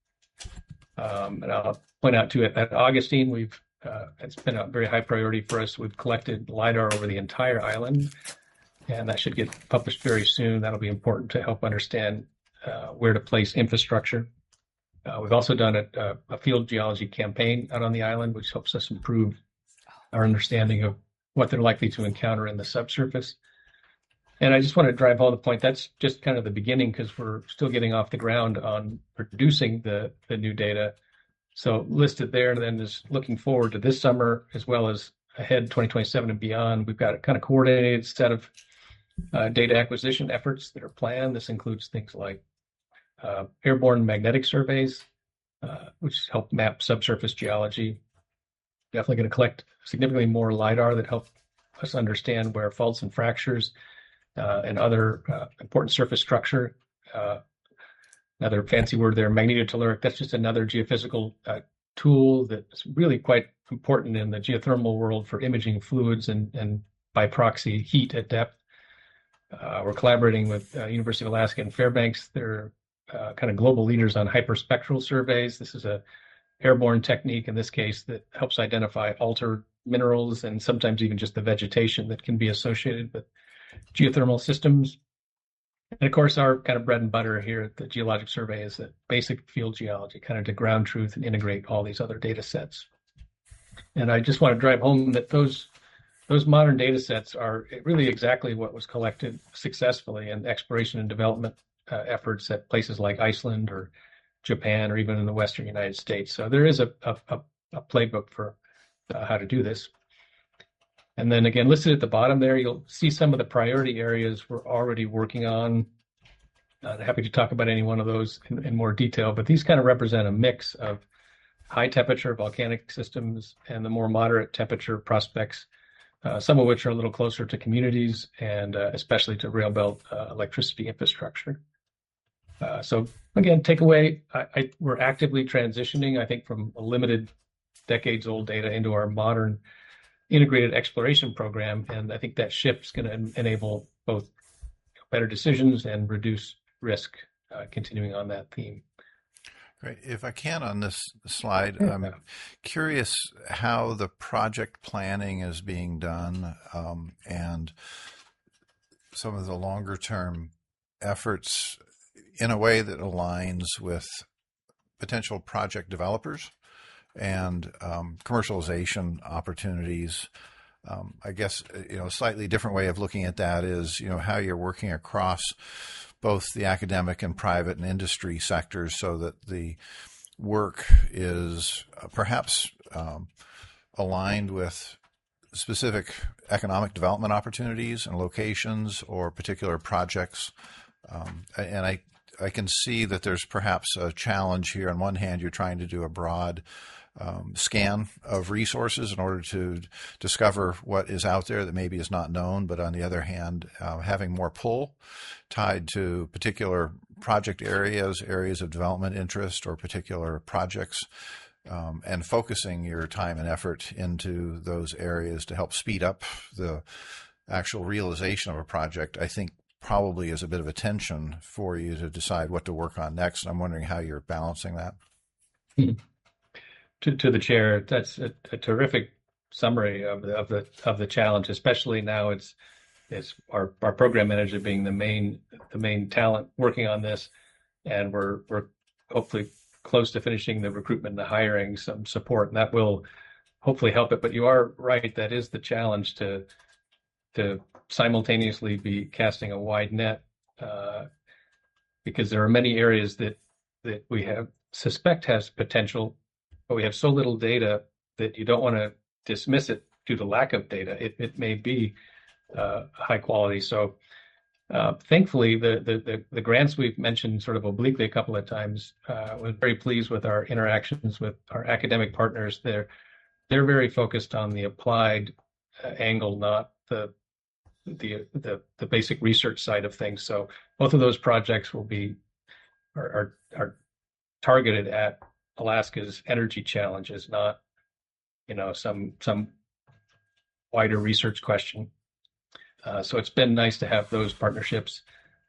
And I'll point out too at Augustine, it's been a very high priority for us. We've collected LiDAR over the entire island, and that should get published very soon. That'll be important to help understand where to place infrastructure. We've also done a field geology campaign out on the island, which helps us improve our understanding of what they're likely to encounter in the subsurface. And I just want to drive home the point, that's just kind of the beginning because we're still getting off the ground on producing the new data. So listed there, and then is looking forward to this summer as well as ahead 2027 and beyond. We've got a kind of coordinated set of data acquisition efforts that are planned. This includes things like airborne magnetic surveys, which help map subsurface geology. Definitely going to collect significantly more LiDAR that help us understand where faults and fractures and other important surface structure. Another fancy word there, magnetotelluric. That's just another geophysical tool that's really quite important in the geothermal world for imaging fluids and by proxy heat at depth. We're collaborating with University of Alaska and Fairbanks. They're kind of global leaders on hyperspectral surveys. This is a airborne technique in this case that helps identify altered minerals and sometimes even just the vegetation that can be associated with geothermal systems. And of course, our kind of bread and butter here at the Geologic Survey is that basic field geology, kind of to ground truth and integrate all these other data sets. And I just want to drive home that those those modern data sets are really exactly what was collected successfully in exploration and development efforts at places like Iceland or Japan or even in the Western United States. So there is a playbook for how to do this. And then again, listed at the bottom there, you'll see some of the priority areas we're already working on. Happy to talk about any one of those in more detail, but these kind of represent a mix of high temperature volcanic systems and the more moderate temperature prospects, some of which are a little closer to communities and especially to rail belt electricity infrastructure. So again, takeaway, we're actively transitioning, I think, from a limited decades-old data into our modern integrated exploration program. And I think that shift is going to enable both better decisions and reduce risk, continuing on that theme. Great. If I can, on this slide, I'm curious how the project planning is being done and some of the longer term efforts in a way that aligns with potential project developers and commercialization opportunities. I guess, a slightly different way of looking at that is, how you're working across both the academic and private and industry sectors so that the work is perhaps aligned with specific economic development opportunities and locations or particular projects. And I can see that there's perhaps a challenge here. On one hand, you're trying to do a broad scan of resources in order to discover what is out there that maybe is not known. But on the other hand, having more pull tied to particular project areas of development interest or particular projects, and focusing your time and effort into those areas to help speed up the actual realization of a project, I think probably is a bit of a tension for you to decide what to work on next. And I'm wondering how you're balancing that. To the chair, that's a terrific summary of the challenge. Especially now, it's our program manager being the main talent working on this, and we're hopefully close to finishing the recruitment and the hiring, some support, and that will hopefully help it. But you are right, that is the challenge, to simultaneously be casting a wide net, because there are many areas that we suspect has potential, but we have so little data that you don't want to dismiss it due to lack of data. It may be high quality. So thankfully, the grants we've mentioned sort of obliquely a couple of times, we're very pleased with our interactions with our academic partners. They're very focused on the applied angle, not the basic research side of things. So both of those projects are targeted at Alaska's energy challenges, not some wider research question. So it's been nice to have those partnerships,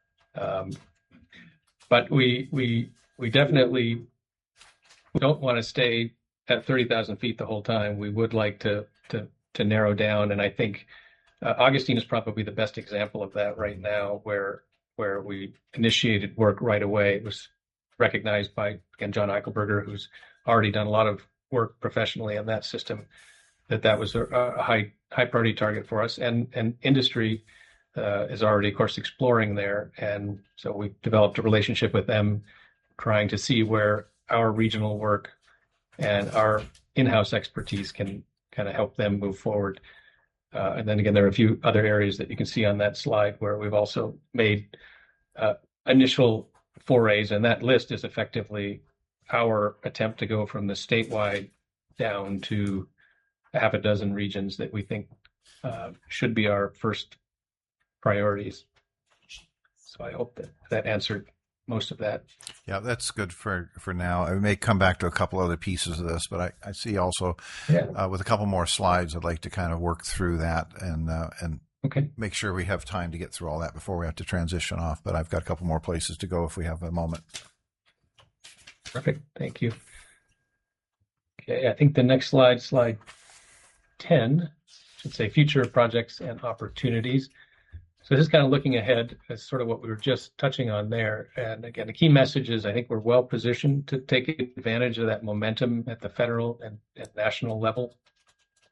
but we definitely don't want to stay at 30,000 feet the whole time. We would like to narrow down, and I think Augustine is probably the best example of that right now, where we initiated work right away. It was recognized by, again, John Eichelberger, who's already done a lot of work professionally on that system, that was a high priority target for us. And industry is already, of course, exploring there. And so we developed a relationship with them, trying to see where our regional work and our in-house expertise can kind of help them move forward. And then again, there are a few other areas that you can see on that slide where we've also made initial forays, and that list is effectively our attempt to go from the statewide down to a half a dozen regions that we think should be our first priorities. So I hope that answered most of that. Yeah, that's good for now. I may come back to a couple other pieces of this, but I see also with a couple more slides, I'd like to kind of work through that and make sure we have time to get through all that before we have to transition off. But I've got a couple more places to go if we have a moment. Perfect. Thank you. Okay, I think the next slide 10, should say future projects and opportunities. So this is kind of looking ahead. That's sort of what we were just touching on there. And again, the key message is I think we're well positioned to take advantage of that momentum at the federal and national level.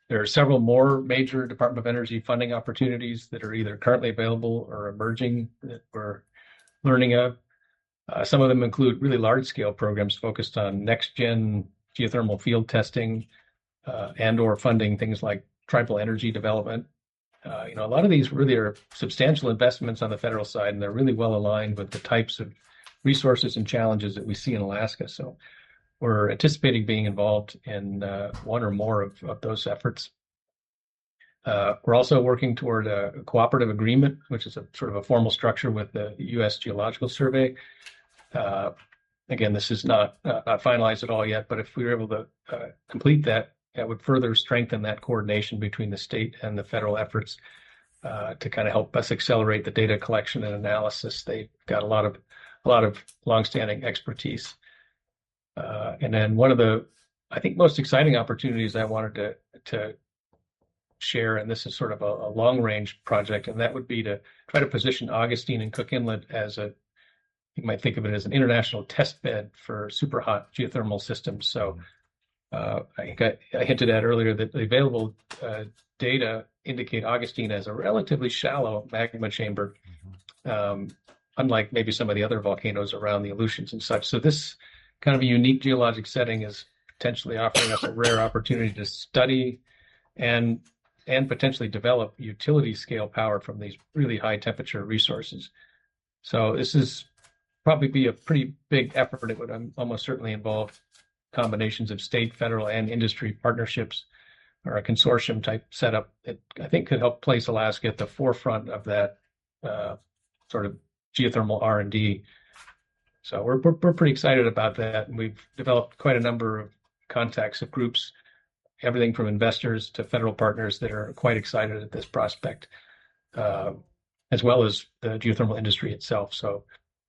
There are several more major Department of Energy funding opportunities that are either currently available or emerging that we're learning of. Some of them include really large-scale programs focused on next-gen geothermal field testing and/or funding things like tribal energy development. A lot of these really are substantial investments on the federal side, and they're really well aligned with the types of resources and challenges that we see in Alaska. So we're anticipating being involved in one or more of those efforts. We're also working toward a cooperative agreement, which is a sort of a formal structure with the U.S. Geological Survey. Again, this is not finalized at all yet, but if we were able to complete that, that would further strengthen that coordination between the state and the federal efforts to kind of help us accelerate the data collection and analysis. They've got a lot of longstanding expertise. And then one of the, I think, most exciting opportunities I wanted to share, and this is sort of a long-range project, and that would be to try to position Augustine and Cook Inlet as you might think of it as an international test bed for super hot geothermal systems. So I hinted at earlier that the available data indicate Augustine as a relatively shallow magma chamber, unlike maybe some of the other volcanoes around the Aleutians and such. So this kind of a unique geologic setting is potentially offering us a rare opportunity to study and potentially develop utility scale power from these really high temperature resources. So this is probably be a pretty big effort. It would almost certainly involve combinations of state, federal, and industry partnerships, or a consortium type setup that I think could help place Alaska at the forefront of that sort of geothermal R&D. So we're pretty excited about that, and we've developed quite a number of contacts of groups, everything from investors to federal partners that are quite excited at this prospect, as well as the geothermal industry itself. So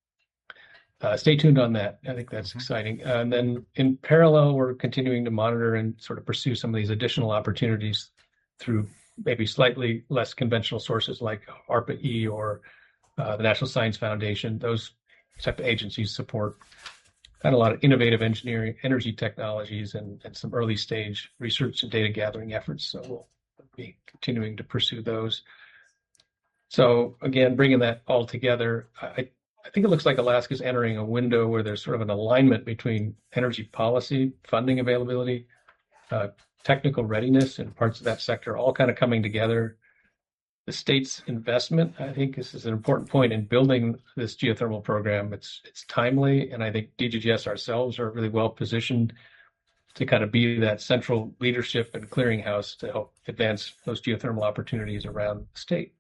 stay tuned on that. I think that's exciting. And then in parallel, we're continuing to monitor and sort of pursue some of these additional opportunities through maybe slightly less conventional sources like ARPA-E or the National Science Foundation. Those type of agencies support kind of a lot of innovative engineering, energy technologies, and some early stage research and data gathering efforts. So we'll be continuing to pursue those. So again, bringing that all together, I think it looks like Alaska's entering a window where there's sort of an alignment between energy policy, funding availability, technical readiness in parts of that sector, all kind of coming together. The state's investment, I think this is an important point in building this geothermal program. It's timely, and I think DGGS ourselves are really well positioned to kind of be that central leadership and clearinghouse to help advance those geothermal opportunities around the state.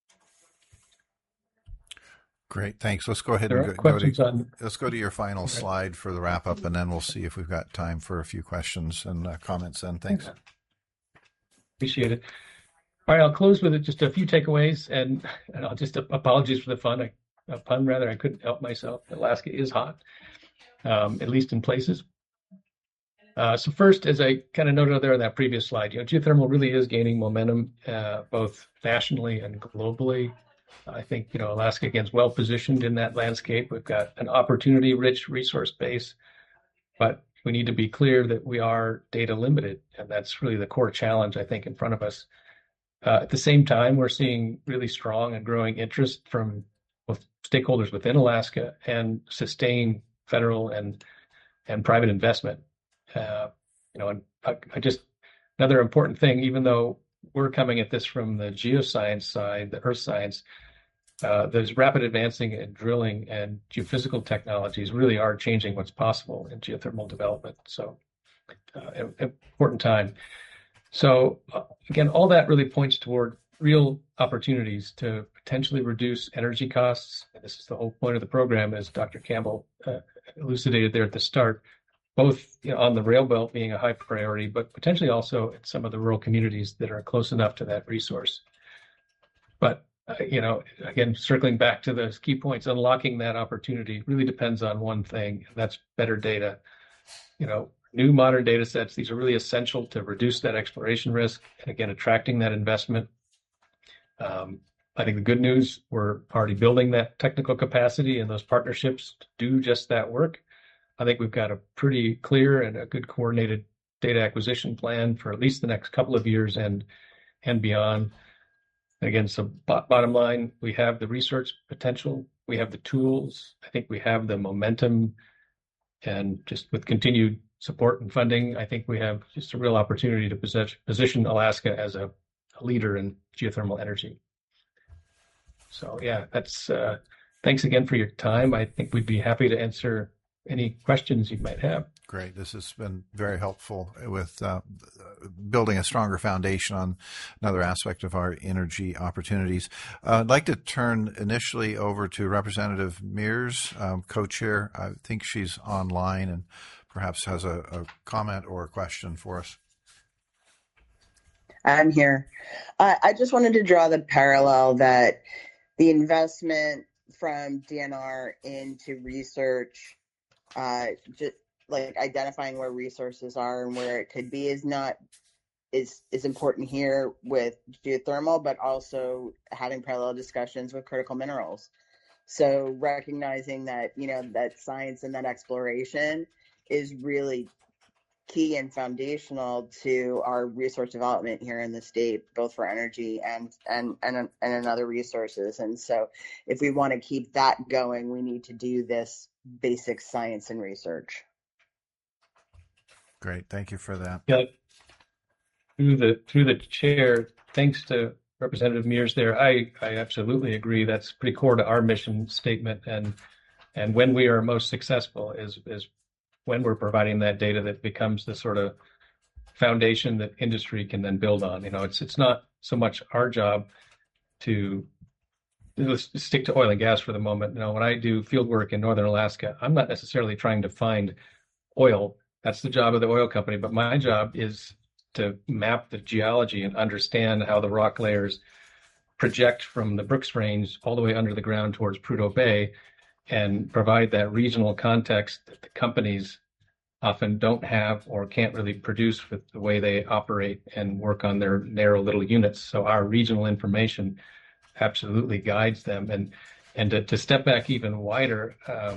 Great, thanks. Let's go ahead and let's go to your final slide for the wrap up, and then we'll see if we've got time for a few questions and comments. Then thanks. Okay. Appreciate it. All right, I'll close with just a few takeaways, and I'll just apologies for the pun. I couldn't help myself. Alaska is hot, at least in places. So first, as I kind of noted there on that previous slide, geothermal really is gaining momentum both nationally and globally. I think Alaska again is well positioned in that landscape. We've got an opportunity-rich resource base, but we need to be clear that we are data limited, and that's really the core challenge I think in front of us. At the same time, we're seeing really strong and growing interest from both stakeholders within Alaska and sustained federal and private investment. And another important thing, even though we're coming at this from the geoscience side, the earth science, those rapid advancing in drilling and geophysical technologies really are changing what's possible in geothermal development. So important time. So again, all that really points toward real opportunities to potentially reduce energy costs. And this is the whole point of the program, as Dr. Campbell elucidated there at the start, both on the rail belt being a high priority, but potentially also in some of the rural communities that are close enough to that resource. But, again, circling back to those key points, unlocking that opportunity really depends on one thing, and that's better data. New modern data sets, these are really essential to reduce that exploration risk and, again, attracting that investment. I think the good news, we're already building that technical capacity and those partnerships to do just that work. I think we've got a pretty clear and a good coordinated data acquisition plan for at least the next couple of years and beyond. Again, so bottom line, we have the research potential, we have the tools, I think we have the momentum, and just with continued support and funding, I think we have just a real opportunity to position Alaska as a leader in geothermal energy. So yeah, that's thanks again for your time. I think we'd be happy to answer any questions you might have. Great. This has been very helpful with building a stronger foundation on another aspect of our energy opportunities. I'd like to turn initially over to Representative Mears, co-chair. I think she's online and perhaps has a comment or a question for us. I'm here. I just wanted to draw the parallel that the investment from DNR into research, just like identifying where resources are and where it could be, is important here with geothermal, but also having parallel discussions with critical minerals. So recognizing that, that science and that exploration is really key and foundational to our resource development here in the state, both for energy and in other resources. And so if we want to keep that going, we need to do this basic science and research. Great. Thank you for that. Yeah. Through the chair, thanks to Representative Mears there, I absolutely agree. That's pretty core to our mission statement. And when we are most successful is when we're providing that data that becomes the sort of foundation that industry can then build on. It's not so much our job to let's stick to oil and gas for the moment. When I do field work in northern Alaska, I'm not necessarily trying to find oil. That's the job of the oil company. But my job is to map the geology and understand how the rock layers project from the Brooks Range all the way under the ground towards Prudhoe Bay, and provide that regional context that the companies often don't have or can't really produce with the way they operate and work on their narrow little units. So our regional information absolutely guides them. And to step back even wider,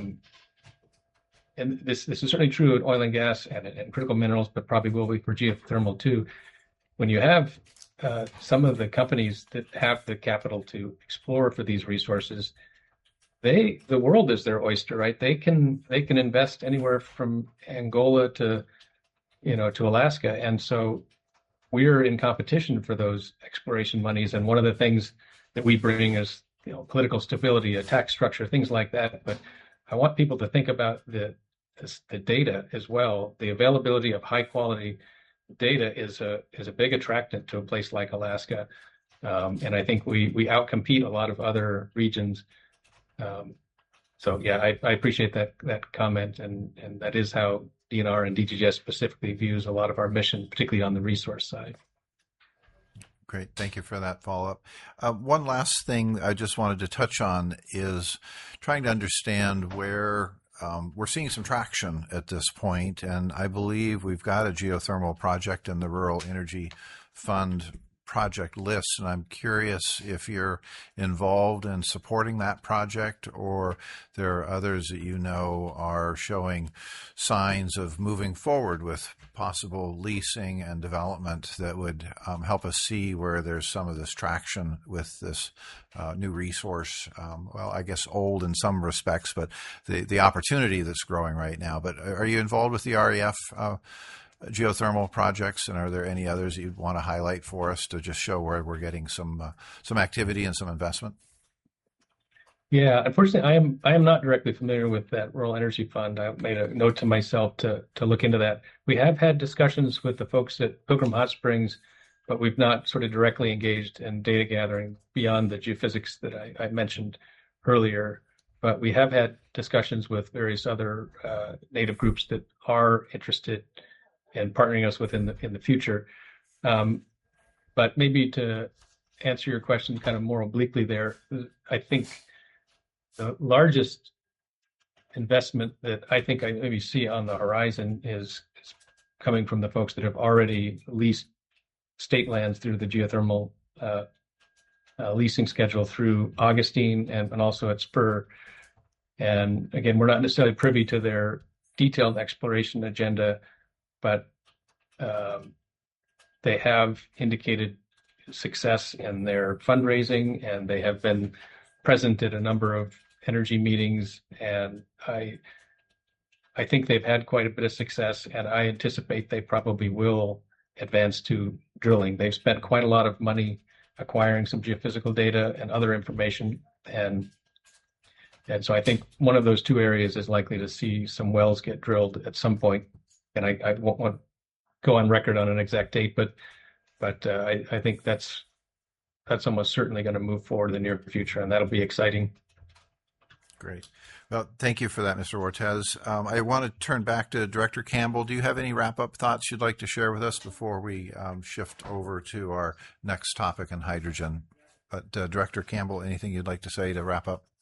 and this is certainly true in oil and gas and critical minerals, but probably will be for geothermal too. When you have some of the companies that have the capital to explore for these resources, the world is their oyster, right? They can invest anywhere from Angola to Alaska, and so we're in competition for those exploration monies. And one of the things that we bring is political stability, a tax structure, things like that. But I want people to think about the data as well. The availability of high quality data is a big attractant to a place like Alaska, and I think we outcompete a lot of other regions. So yeah, I appreciate that comment, and that is how DNR and DGGS specifically views a lot of our mission, particularly on the resource side. Great. Thank you for that follow-up. One last thing I just wanted to touch on is trying to understand where we're seeing some traction at this point, and I believe we've got a geothermal project in the Rural Energy Fund project list, and I'm curious if you're involved in supporting that project, or there are others that are showing signs of moving forward with possible leasing and development that would help us see where there's some of this traction with this new resource. Well, I guess old in some respects, but the opportunity that's growing right now. But are you involved with the REF geothermal projects, and are there any others you'd want to highlight for us to just show where we're getting some activity and some investment? Yeah, unfortunately, I am not directly familiar with that Rural Energy Fund. I made a note to myself to look into that. We have had discussions with the folks at Pilgrim Hot Springs, but we've not sort of directly engaged in data gathering beyond the geophysics that I mentioned earlier. But we have had discussions with various other native groups that are interested and partnering us with in the future. But maybe to answer your question kind of more obliquely there, I think the largest investment that I think I maybe see on the horizon is coming from the folks that have already leased state lands through the geothermal leasing schedule through Augustine and also at Spur. And again, we're not necessarily privy to their detailed exploration agenda, but they have indicated success in their fundraising, and they have been present at a number of energy meetings. And I think they've had quite a bit of success, and I anticipate they probably will advance to drilling. They've spent quite a lot of money acquiring some geophysical data and other information, and so I think one of those two areas is likely to see some wells get drilled at some point. And I won't want to go on record on an exact date, but I think that's almost certainly going to move forward in the near future, and that'll be exciting. Great. Well, thank you for that, Mr. Ortiz. I want to turn back to Director Campbell. Do you have any wrap-up thoughts you'd like to share with us before we shift over to our next topic in hydrogen? But Director Campbell, anything you'd like to say to wrap up?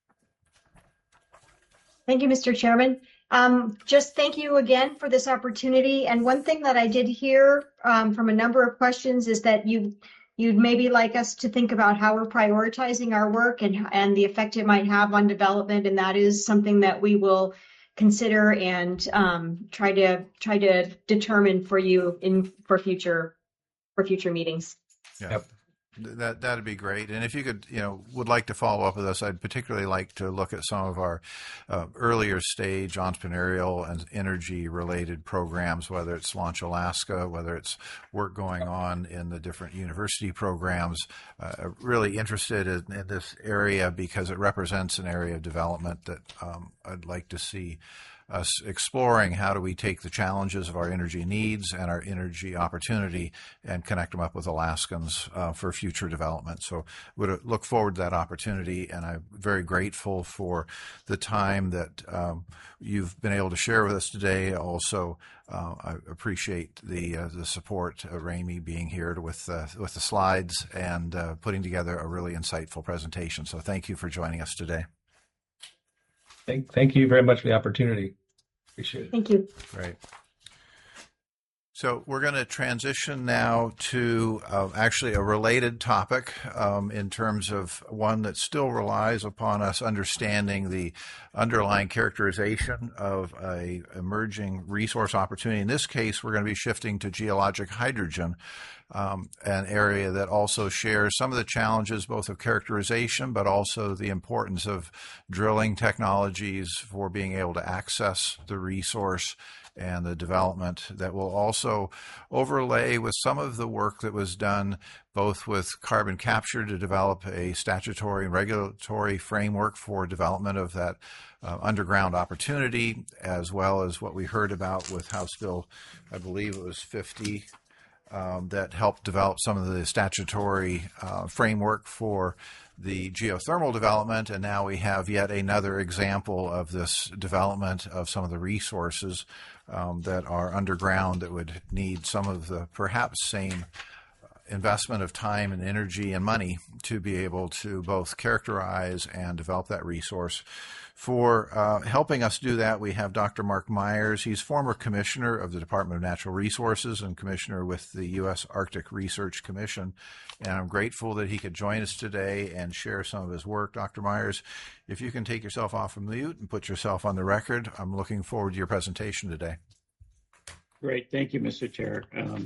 Thank you, Mr. Chairman. Just thank you again for this opportunity. And one thing that I did hear from a number of questions is that you'd maybe like us to think about how we're prioritizing our work and the effect it might have on development. And that is something that we will consider and try to determine for you for future meetings. Yeah. Yep. That'd be great. And if you could, would like to follow up with us, I'd particularly like to look at some of our earlier stage entrepreneurial and energy related programs, whether it's Launch Alaska, whether it's work going on in the different university programs. Really interested in this area because it represents an area of development that I'd like to see us exploring. How do we take the challenges of our energy needs and our energy opportunity and connect them up with Alaskans for future development? So would look forward to that opportunity, and I'm very grateful for the time that you've been able to share with us today. Also, I appreciate the support of Rami being here with the slides and putting together a really insightful presentation. So thank you for joining us today. Thank you very much for the opportunity. Appreciate it. Thank you. Great. So we're going to transition now to actually a related topic in terms of one that still relies upon us understanding the underlying characterization of a emerging resource opportunity. In this case, we're going to be shifting to geologic hydrogen, an area that also shares some of the challenges both of characterization, but also the importance of drilling technologies for being able to access the resource and the development that will also overlay with some of the work that was done both with carbon capture to develop a statutory and regulatory framework for development of that underground opportunity, as well as what we heard about with House Bill, I believe it was 50, that helped develop some of the statutory framework for the geothermal development. And now we have yet another example of this development of some of the resources that are underground that would need some of the perhaps same investment of time and energy and money to be able to both characterize and develop that resource. For helping us do that, we have Dr. Mark Myers. He's former commissioner of the Department of Natural Resources and commissioner with the U.S. Arctic Research Commission. And I'm grateful that he could join us today and share some of his work. Dr. Myers, if you can take yourself off of mute and put yourself on the record, I'm looking forward to your presentation today. Great. Thank you, Mr. Chair.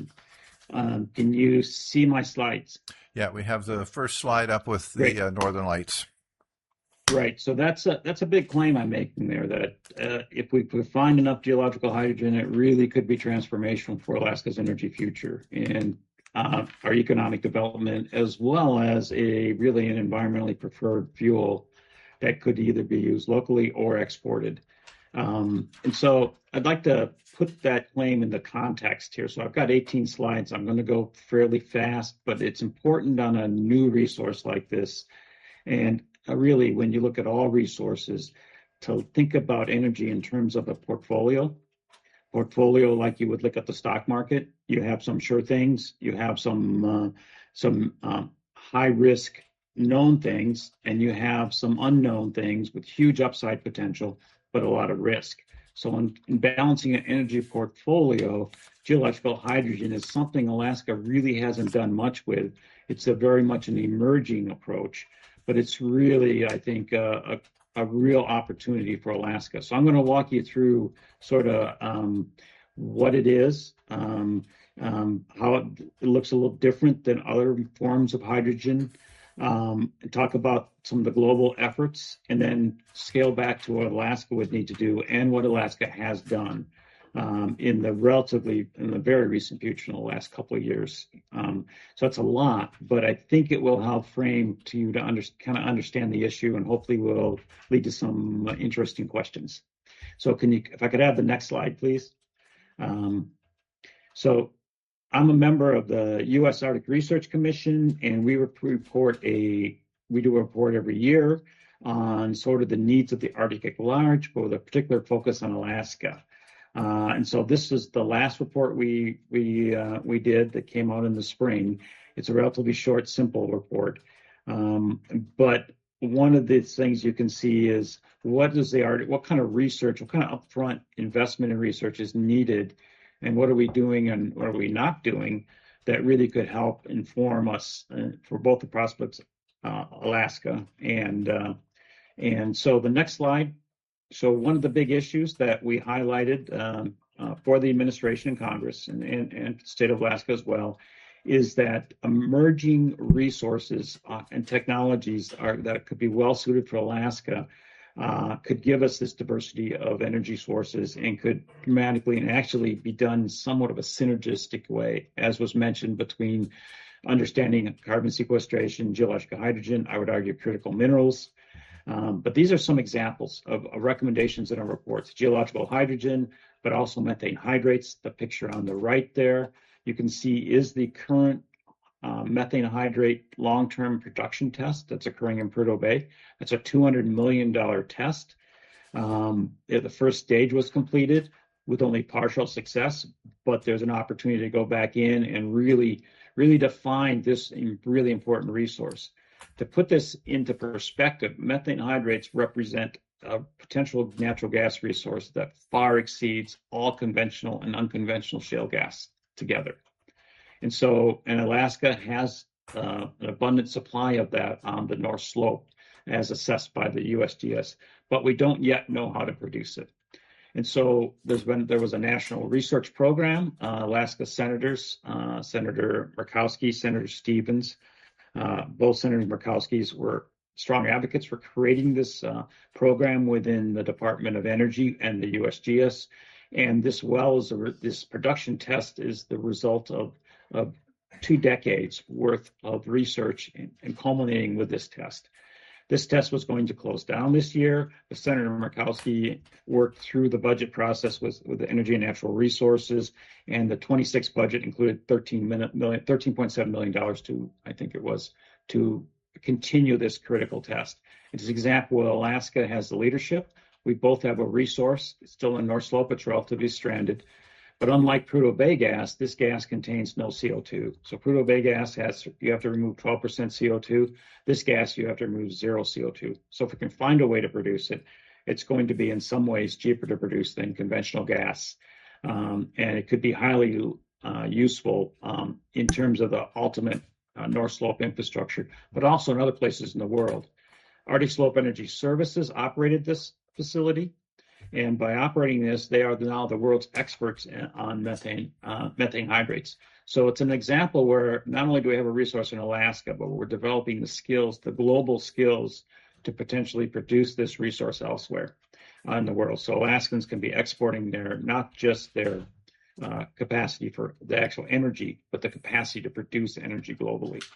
Can you see my slides? Yeah, we have the first slide up with the Northern Lights. Right. So that's a big claim I'm making there, that if we could find enough geological hydrogen, it really could be transformational for Alaska's energy future and our economic development, as well as really an environmentally preferred fuel that could either be used locally or exported. And so I'd like to put that claim into context here. So I've got 18 slides. I'm going to go fairly fast, but it's important on a new resource like this. And really, when you look at all resources, to think about energy in terms of a portfolio like you would look at the stock market. You have some sure things, you have some high risk known things, and you have some unknown things with huge upside potential, but a lot of risk. So in balancing an energy portfolio, geological hydrogen is something Alaska really hasn't done much with. It's very much an emerging approach, but it's really, I think, a real opportunity for Alaska. So I'm going to walk you through sort of what it is, how it looks a little different than other forms of hydrogen, talk about some of the global efforts, and then scale back to what Alaska would need to do and what Alaska has done in the very recent future, in the last couple of years. So it's a lot, but I think it will help frame to you to kind of understand the issue, and hopefully will lead to some interesting questions. So if I could have the next slide, please. So I'm a member of the U.S. Arctic Research Commission, and we do a report every year on sort of the needs of the Arctic at large, but with a particular focus on Alaska. And so this is the last report we did that came out in the spring. It's a relatively short, simple report. But one of the things you can see is what kind of research, what kind of upfront investment in research is needed, and what are we doing and what are we not doing that really could help inform us for both the prospects, Alaska, and so the next slide. So one of the big issues that we highlighted for the administration and Congress and the state of Alaska as well is that emerging resources and technologies that could be well suited for Alaska could give us this diversity of energy sources and could dramatically and actually be done in somewhat of a synergistic way, as was mentioned, between understanding carbon sequestration, geological hydrogen, I would argue critical minerals. But these are some examples of recommendations in our reports: geological hydrogen, but also methane hydrates. The picture on the right there, you can see, is the current methane hydrate long-term production test that's occurring in Prudhoe Bay. That's a $200 million test. The first stage was completed with only partial success, but there's an opportunity to go back in and really define this really important resource. To put this into perspective, methane hydrates represent a potential natural gas resource that far exceeds all conventional and unconventional shale gas together. And Alaska has an abundant supply of that on the North Slope, as assessed by the USGS, but we don't yet know how to produce it. And so there was a national research program. Alaska senators, Senator Murkowski, Senator Stevens, both Senator Murkowski's were strong advocates for creating this program within the Department of Energy and the USGS. And this production test is the result of 2 decades worth of research and culminating with this test. This test was going to close down this year, but Senator Murkowski worked through the budget process with the Energy and Natural Resources, and the 26 budget included $13.7 million to continue this critical test. It's an example where Alaska has the leadership. We both have a resource. It's still in North Slope. It's relatively stranded. But unlike Prudhoe Bay gas, this gas contains no CO2. So Prudhoe Bay gas you have to remove 12% CO2. This gas, you have to remove 0 CO2. So if we can find a way to produce it, it's going to be in some ways cheaper to produce than conventional gas. And it could be highly useful in terms of the ultimate North Slope infrastructure, but also in other places in the world. Arctic Slope Energy Services operated this facility. And by operating this, they are now the world's experts on methane hydrates. So it's an example where not only do we have a resource in Alaska, but we're developing the global skills to potentially produce this resource elsewhere in the world. So Alaskans can be exporting not just their capacity for the actual energy, but the capacity to produce energy globally.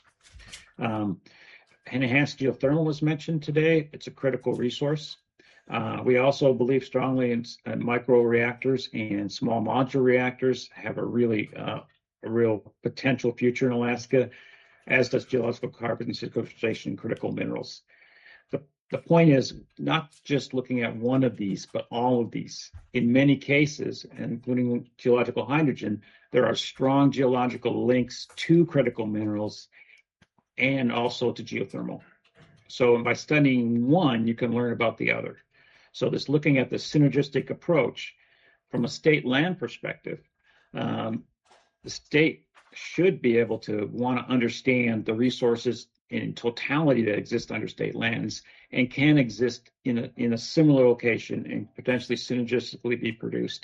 Enhanced geothermal was mentioned today. It's a critical resource. We also believe strongly in micro reactors, and small modular reactors have a real potential future in Alaska, as does geological carbon sequestration and critical minerals. The point is not just looking at one of these, but all of these. In many cases, including geological hydrogen, there are strong geological links to critical minerals and also to geothermal. So by studying one, you can learn about the other. So this looking at the synergistic approach from a state land perspective, the state should be able to want to understand the resources in totality that exist under state lands and can exist in a similar location and potentially synergistically be produced.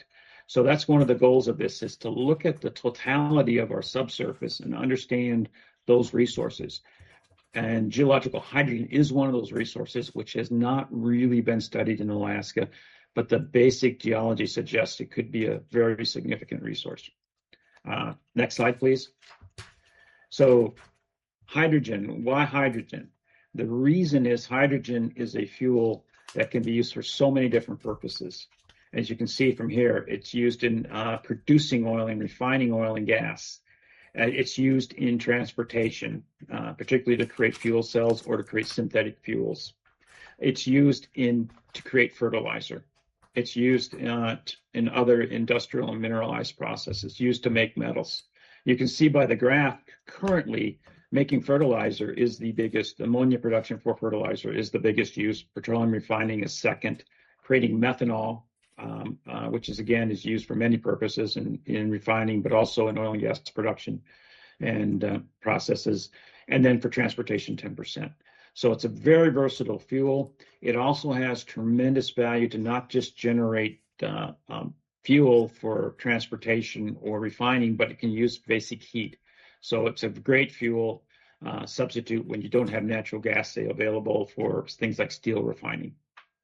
So that's one of the goals of this, is to look at the totality of our subsurface and understand those resources. And geological hydrogen is one of those resources which has not really been studied in Alaska, but the basic geology suggests it could be a very significant resource. Next slide, please. So hydrogen, why hydrogen? The reason is hydrogen is a fuel that can be used for so many different purposes. As you can see from here, it's used in producing oil and refining oil and gas. It's used in transportation, particularly to create fuel cells or to create synthetic fuels. It's used to create fertilizer. It's used in other industrial and mineralized processes. It's used to make metals. You can see by the graph, currently making fertilizer is the biggest. Ammonia production for fertilizer is the biggest use. Petroleum refining is second. Creating methanol, which is used for many purposes in refining, but also in oil and gas production and processes. And then for transportation, 10%. So it's a very versatile fuel. It also has tremendous value to not just generate fuel for transportation or refining, but it can use basic heat. So it's a great fuel substitute when you don't have natural gas, say, available for things like steel refining.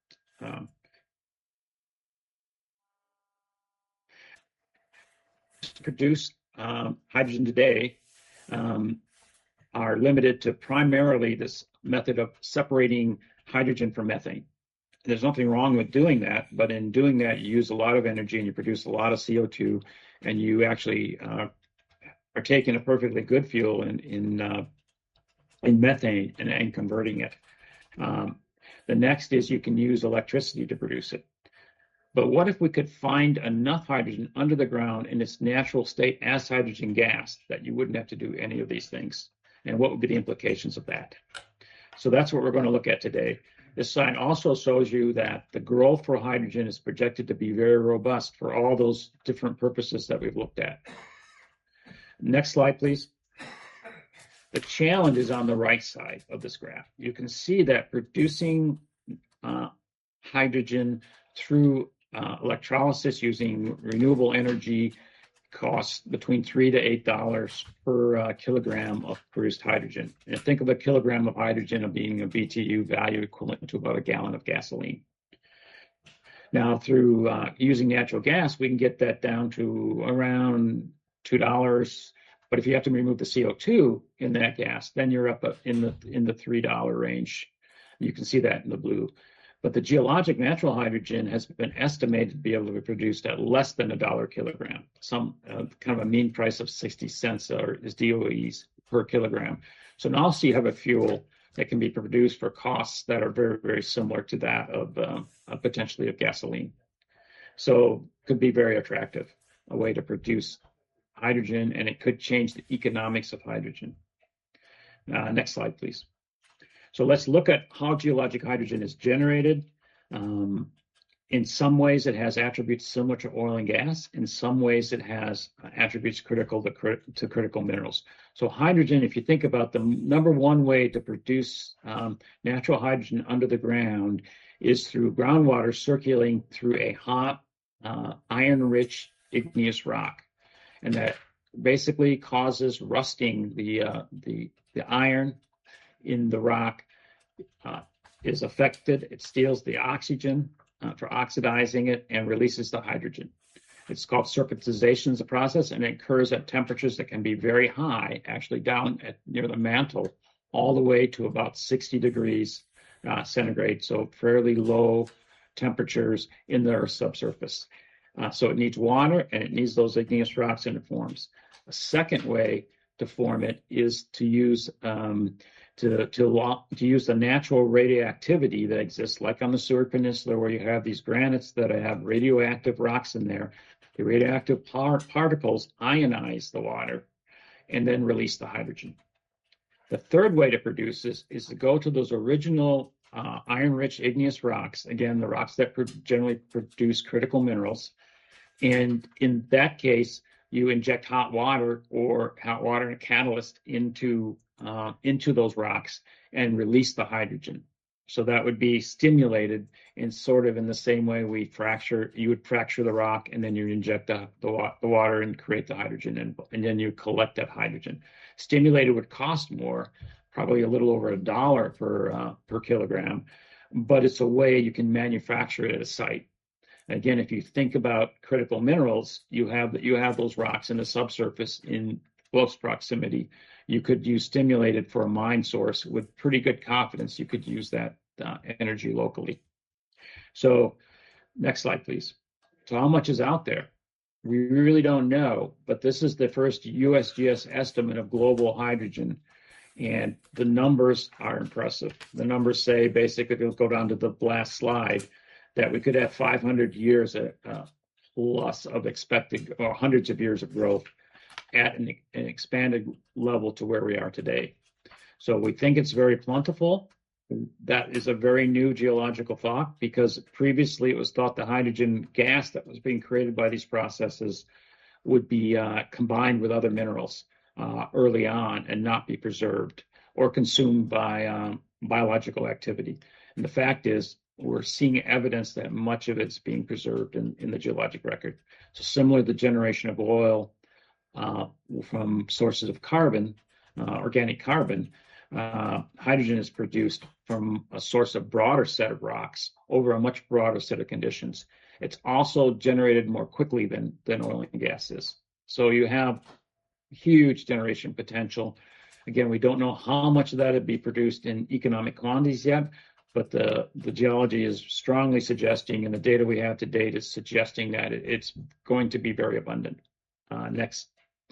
Produce hydrogen today are limited to primarily this method of separating hydrogen from methane. There's nothing wrong with doing that, but in doing that, you use a lot of energy and you produce a lot of CO2, and you actually are taking a perfectly good fuel in methane and converting it. The next is you can use electricity to produce it. But what if we could find enough hydrogen under the ground in its natural state as hydrogen gas that you wouldn't have to do any of these things? And what would be the implications of that? So that's what we're going to look at today. This slide also shows you that the growth for hydrogen is projected to be very robust for all those different purposes that we've looked at. Next slide, please. The challenge is on the right side of this graph. You can see that producing hydrogen through electrolysis using renewable energy costs between $3 to $8 per kilogram of produced hydrogen. And think of a kilogram of hydrogen of being a BTU value equivalent to about a gallon of gasoline. Now, through using natural gas, we can get that down to around $2. But if you have to remove the CO2 in that gas, then you're up in the $3 range. You can see that in the blue. But the geologic natural hydrogen has been estimated to be able to be produced at less than $1 a kilogram, some kind of a mean price of 60 cents or is DOEs per kilogram. So now you have a fuel that can be produced for costs that are very, very similar to that of potentially of gasoline. So it could be very attractive, a way to produce hydrogen, and it could change the economics of hydrogen. Next slide, please. So let's look at how geologic hydrogen is generated. In some ways, it has attributes similar to oil and gas. In some ways, it has attributes critical to critical minerals. So hydrogen, if you think about the number one way to produce natural hydrogen under the ground is through groundwater circulating through a hot, iron-rich igneous rock. And that basically causes rusting. The iron in the rock is affected. It steals the oxygen for oxidizing it and releases the hydrogen. It's called serpentization as a process, and it occurs at temperatures that can be very high, actually down at near the mantle, all the way to about 60 degrees centigrade, so fairly low temperatures in the Earth's subsurface. So it needs water and it needs those igneous rocks, and it forms. A second way to form it is to use to use the natural radioactivity that exists, like on the Seward Peninsula, where you have these granites that have radioactive rocks in there. The radioactive particles ionize the water and then release the hydrogen. The third way to produce this is to go to those original iron-rich igneous rocks, again, the rocks that generally produce critical minerals. And in that case, you inject hot water and a catalyst into those rocks and release the hydrogen. So that would be stimulated in sort of in the same way you would fracture the rock, and then you inject the water and create the hydrogen, and then you collect that hydrogen. Stimulated would cost more, probably a little over $1 per kilogram, but it's a way you can manufacture it at a site. Again, if you think about critical minerals, you have those rocks in the subsurface in close proximity. You could use stimulated for a mine source with pretty good confidence. You could use that energy locally. So next slide, please. So how much is out there? We really don't know, but this is the first USGS estimate of global hydrogen, and the numbers are impressive. The numbers say, basically, if you'll go down to the last slide, that we could have 500 years plus of expected, or hundreds of years of growth at an expanded level to where we are today. So we think it's very plentiful. That is a very new geological thought, because previously it was thought the hydrogen gas that was being created by these processes would be combined with other minerals early on and not be preserved or consumed by biological activity. And the fact is, we're seeing evidence that much of it's being preserved in the geologic record. So similar to the generation of oil from sources of carbon, organic carbon, hydrogen is produced from a source of broader set of rocks over a much broader set of conditions. It's also generated more quickly than oil and gas is. So you have huge generation potential. Again, we don't know how much of that would be produced in economic quantities yet, but the geology is strongly suggesting, and the data we have to date is suggesting that it's going to be very abundant. Next.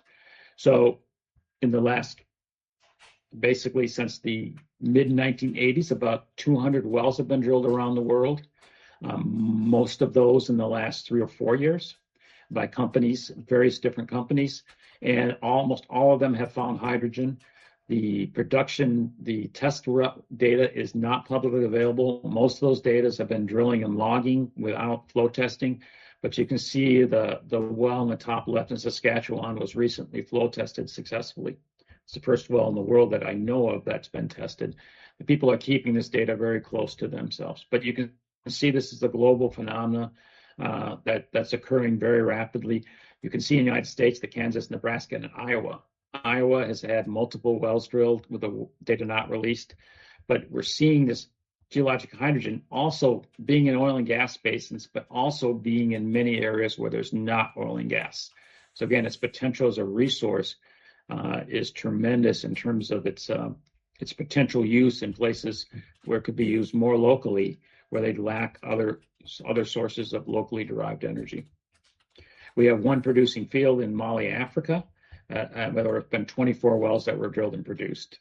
So in the last, basically since the mid-1980s, about 200 wells have been drilled around the world. Most of those in the last 3 or 4 years by companies, various different companies, and almost all of them have found hydrogen. The test data is not publicly available. Most of those data have been drilling and logging without flow testing, but you can see the well in the top left in Saskatchewan was recently flow tested successfully. It's the first well in the world that I know of that's been tested. The people are keeping this data very close to themselves, but you can see this is a global phenomena that's occurring very rapidly. You can see in the United States, the Kansas, Nebraska, and Iowa. Iowa has had multiple wells drilled with the data not released, but we're seeing this geologic hydrogen also being in oil and gas basins, but also being in many areas where there's not oil and gas. So again, its potential as a resource is tremendous in terms of its potential use in places where it could be used more locally, where they lack other sources of locally derived energy. We have one producing field in Mali, Africa. There have been 24 wells that were drilled and produced.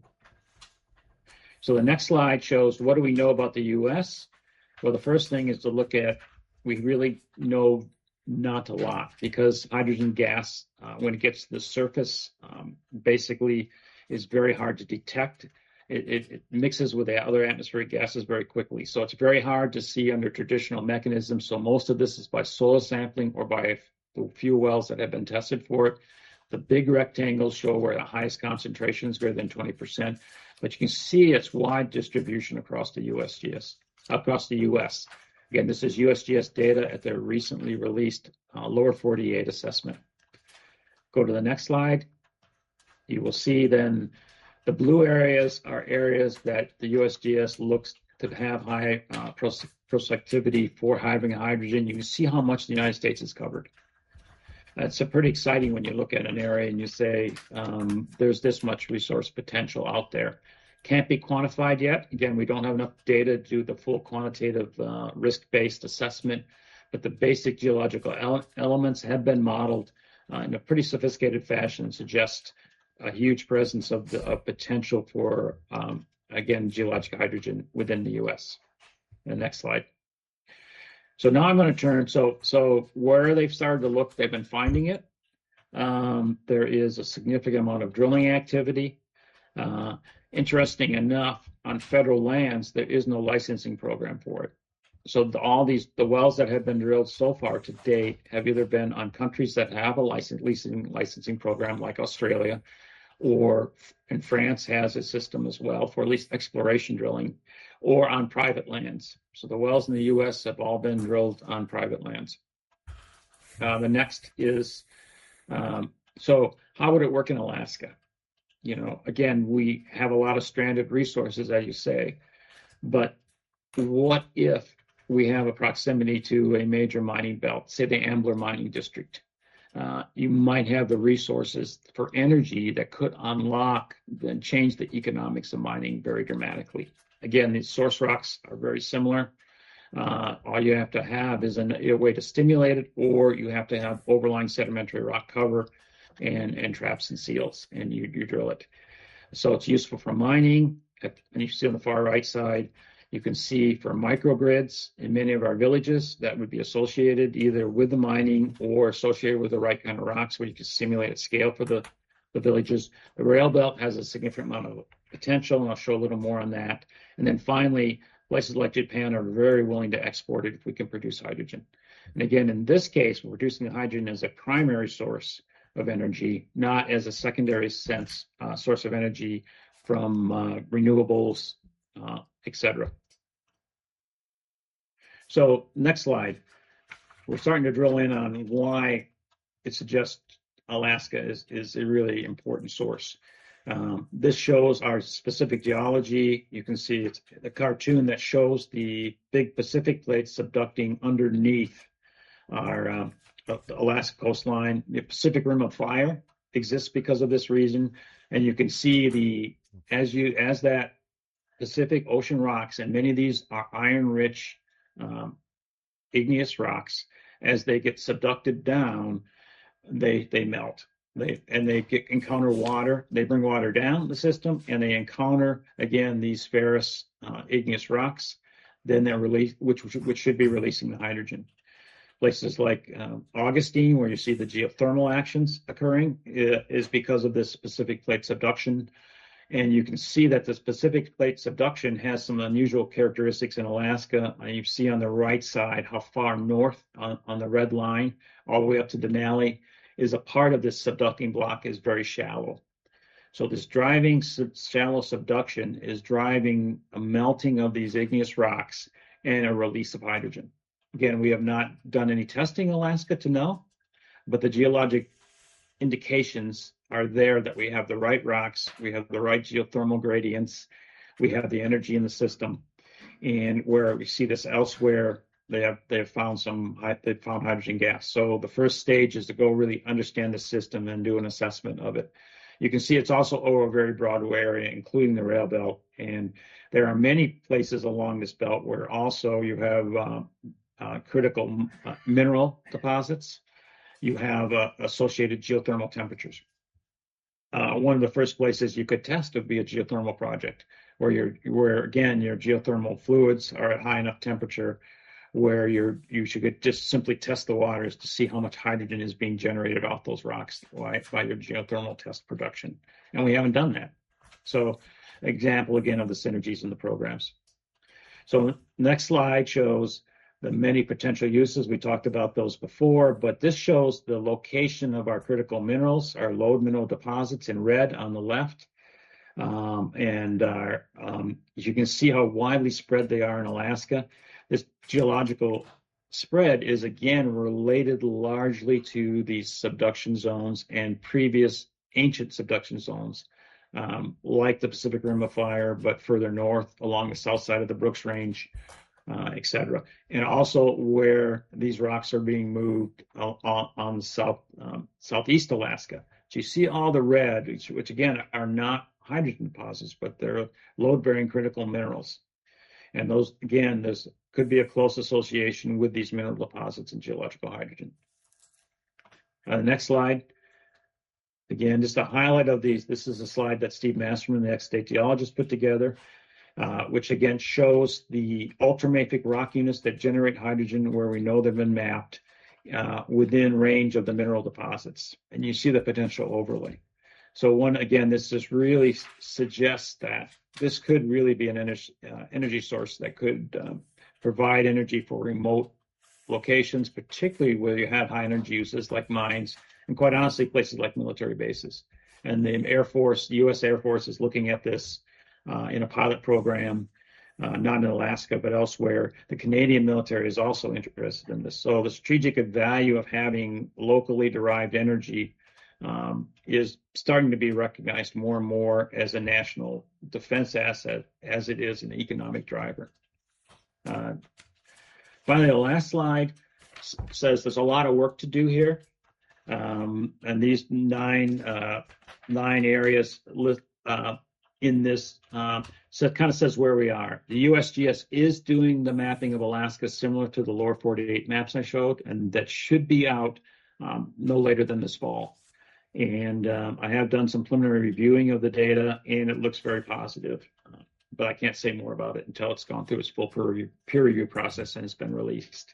So the next slide shows what do we know about the U.S. Well, the first thing is to look at, we really know not a lot, because hydrogen gas, when it gets to the surface, basically is very hard to detect. It mixes with the other atmospheric gases very quickly. So it's very hard to see under traditional mechanisms. So most of this is by soil sampling or by the few wells that have been tested for it. The big rectangles show where the highest concentration is greater than 20%, but you can see its wide distribution across the across the U.S. Again, this is USGS data at their recently released lower 48 assessment. Go to the next slide. You will see then the blue areas are areas that the USGS looks to have high prospectivity for having hydrogen. You can see how much the United States is covered. It's pretty exciting when you look at an area and you say, there's this much resource potential out there. Can't be quantified yet. Again, we don't have enough data to do the full quantitative risk-based assessment, but the basic geological elements have been modeled in a pretty sophisticated fashion and suggest a huge presence of potential for, again, geologic hydrogen within the U.S. The next slide. So now I'm going to turn, so where they've started to look, they've been finding it. There is a significant amount of drilling activity. Interesting enough, on federal lands, there is no licensing program for it. So the wells that have been drilled so far to date have either been on countries that have a licensing program like Australia, or in France has a system as well for at least exploration drilling, or on private lands. So the wells in the U.S. have all been drilled on private lands. The next is, so how would it work in Alaska? Again, we have a lot of stranded resources, as you say, but what if we have a proximity to a major mining belt, say the Ambler Mining District? You might have the resources for energy that could unlock and change the economics of mining very dramatically. Again, these source rocks are very similar. All you have to have is a way to stimulate it, or you have to have overlying sedimentary rock cover and traps and seals, and you drill it. So it's useful for mining. And you see on the far right side, you can see for microgrids in many of our villages that would be associated either with the mining or associated with the right kind of rocks where you can simulate at scale for the villages. The rail belt has a significant amount of potential, and I'll show a little more on that. And then finally, places like Japan are very willing to export it if we can produce hydrogen. And again, in this case, we're producing the hydrogen as a primary source of energy, not as a secondary source of energy from renewables, etc. So next slide. We're starting to drill in on why it suggests Alaska is a really important source. This shows our specific geology. You can see it's a cartoon that shows the big Pacific plate subducting underneath our the Alaska coastline. The Pacific Rim of Fire exists because of this reason, and you can see as that Pacific Ocean rocks, and many of these are iron-rich igneous rocks. As they get subducted down, they melt. They encounter water. They bring water down the system, and they encounter again these ferrous igneous rocks. Then they're released, which should be releasing the hydrogen. Places like Augustine, where you see the geothermal actions occurring, is because of this Pacific plate subduction. And you can see that the Pacific plate subduction has some unusual characteristics in Alaska. You see on the right side how far north on the red line, all the way up to Denali, is a part of this subducting block is very shallow. So this driving shallow subduction is driving a melting of these igneous rocks and a release of hydrogen. Again, we have not done any testing in Alaska to know, but the geologic indications are there that we have the right rocks, we have the right geothermal gradients, we have the energy in the system. And where we see this elsewhere, they have found hydrogen gas. So the first stage is to go really understand the system and do an assessment of it. You can see it's also over a very broad area, including the rail belt. And there are many places along this belt where also you have critical mineral deposits. You have associated geothermal temperatures. One of the first places you could test would be a geothermal project, where again your geothermal fluids are at high enough temperature where you should just simply test the waters to see how much hydrogen is being generated off those rocks by your geothermal test production. And we haven't done that. So example again of the synergies in the programs. So next slide shows the many potential uses. We talked about those before, but this shows the location of our critical minerals, our lode mineral deposits in red on the left. You can see how widely spread they are in Alaska. This geological spread is again related largely to these subduction zones and previous ancient subduction zones, like the Pacific Rim of Fire, but further north along the south side of the Brooks Range, etc. And also where these rocks are being moved on southeast Alaska. So you see all the red, which again are not hydrogen deposits, but they're load-bearing critical minerals. And those, again, there's could be a close association with these mineral deposits and geological hydrogen. Next slide. Again, just a highlight of these. This is a slide that Steve Masterman, the ex-state geologist, put together, which again shows the ultramafic rock units that generate hydrogen where we know they've been mapped within range of the mineral deposits. And you see the potential overlay. So this just really suggests that this could really be an energy source that could provide energy for remote locations, particularly where you have high energy uses like mines, and quite honestly, places like military bases. And the Air Force, the U.S. Air Force is looking at this in a pilot program not in Alaska, but elsewhere. The Canadian military is also interested in this. So the strategic value of having locally derived energy is starting to be recognized more and more as a national defense asset as it is an economic driver. Finally, the last slide says there's a lot of work to do here. And these nine areas in this so it kind of says where we are. The USGS is doing the mapping of Alaska similar to the Lower 48 maps I showed, and that should be out no later than this fall. And I have done some preliminary reviewing of the data, and it looks very positive. But I can't say more about it until it's gone through its full peer review process and it's been released.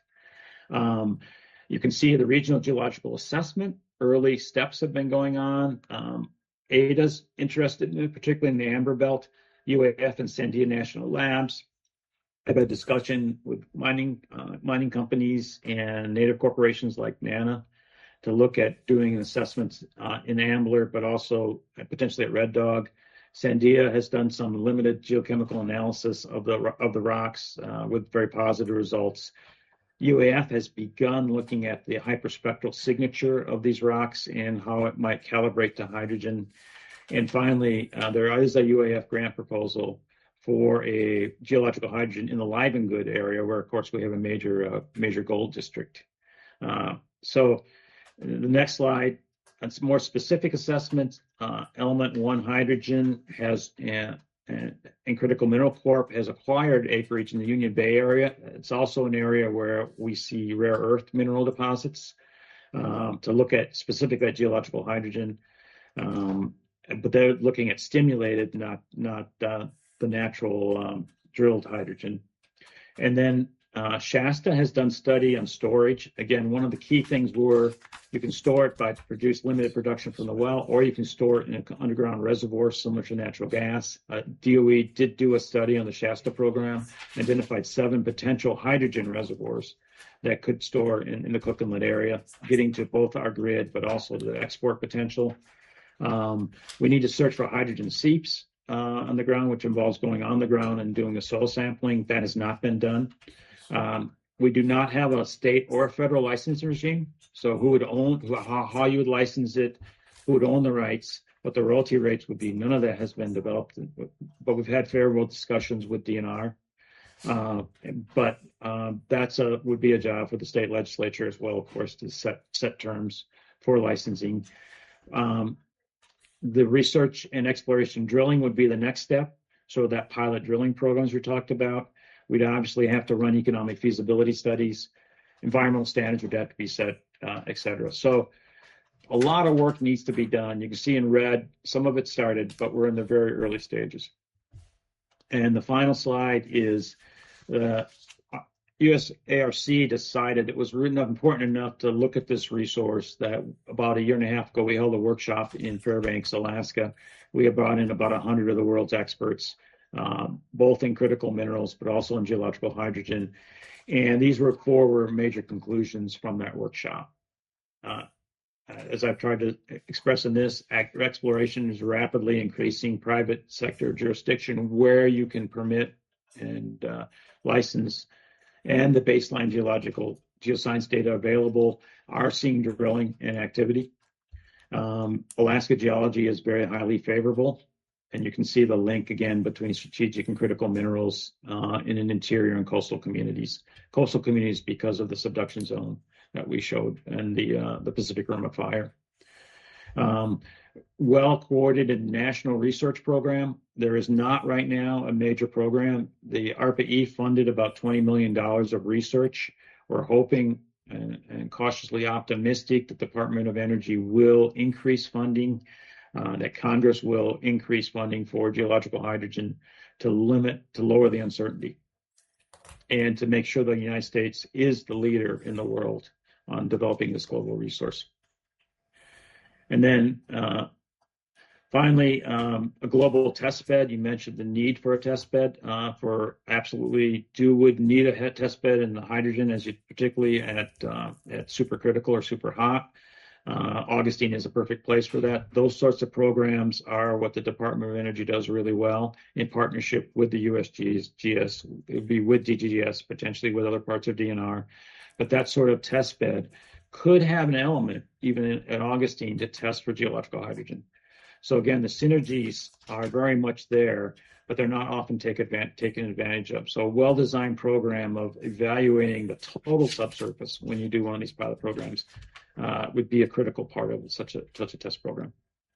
You can see the regional geological assessment. Early steps have been going on. ADA's interested in it, particularly in the Amber Belt. UAF and Sandia National Labs. I've had discussion with mining companies and native corporations like NANA to look at doing assessments in Ambler, but also potentially at Red Dog. Sandia has done some limited geochemical analysis of the rocks with very positive results. UAF has begun looking at the hyperspectral signature of these rocks and how it might calibrate to hydrogen. And finally, there is a UAF grant proposal for a geological hydrogen in the Livengood area, where, of course, we have a major gold district. So the next slide, it's more specific assessments. Element 1 hydrogen has and Critical Mineral Corp has acquired acreage in the Union Bay area. It's also an area where we see rare earth mineral deposits to look at specifically at geological hydrogen. But they're looking at stimulated, not the natural drilled hydrogen. And then Shasta has done study on storage. Again, one of the key things were you can store it by produce limited production from the well, or you can store it in an underground reservoir similar to natural gas. DOE did do a study on the Shasta program, identified 7 potential hydrogen reservoirs that could store in the Cook Inlet area, getting to both our grid, but also the export potential. We need to search for hydrogen seeps on the ground, which involves going on the ground and doing the soil sampling. That has not been done. We do not have a state or a federal licensing regime. So who would own, how you would license it, who would own the rights, what the royalty rates would be. None of that has been developed, but we've had favorable discussions with DNR. But that would be a job for the state legislature as well, of course, to set terms for licensing. The research and exploration drilling would be the next step. So that pilot drilling programs we talked about, we'd obviously have to run economic feasibility studies, environmental standards would have to be set, et cetera. So a lot of work needs to be done. You can see in red, some of it started, but we're in the very early stages. And the final slide is USARC decided it was important enough to look at this resource that about 1.5 years ago, we held a workshop in Fairbanks, Alaska. We have brought in about 100 of the world's experts, both in critical minerals, but also in geological hydrogen. And these were 4 major conclusions from that workshop. As I've tried to express in this, exploration is rapidly increasing private sector jurisdiction where you can permit and license, and the baseline geoscience data available are seeing drilling and activity. Alaska geology is very highly favorable, and you can see the link again between strategic and critical minerals in an interior and coastal communities. Coastal communities because of the subduction zone that we showed and the Pacific Rim of Fire. Well-coordinated national research program. There is not right now a major program. The ARPA-E funded about $20 million of research. We're hoping and cautiously optimistic that the Department of Energy will increase funding, that Congress will increase funding for geological hydrogen to lower the uncertainty, and to make sure the United States is the leader in the world on developing this global resource. And then finally, a global test bed. You mentioned the need for a test bed. For absolutely would need a test bed in the hydrogen, particularly at supercritical or super hot. Augustine is a perfect place for that. Those sorts of programs are what the Department of Energy does really well in partnership with the USGS. It would be with DGGS, potentially with other parts of DNR. But that sort of test bed could have an element, even at Augustine, to test for geological hydrogen. So again, the synergies are very much there, but they're not often taken advantage of. So a well-designed program of evaluating the total subsurface when you do one of these pilot programs would be a critical part of such a test program.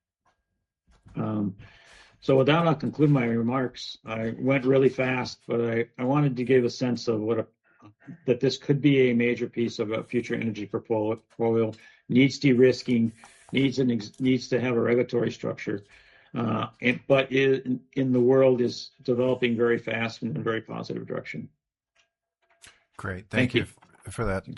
So with that, I'll conclude my remarks. I went really fast, but I wanted to give a sense of that this could be a major piece of a future energy portfolio, needs de-risking, needs to have a regulatory structure, but in the world is developing very fast and in a very positive direction. Great. Thank you for that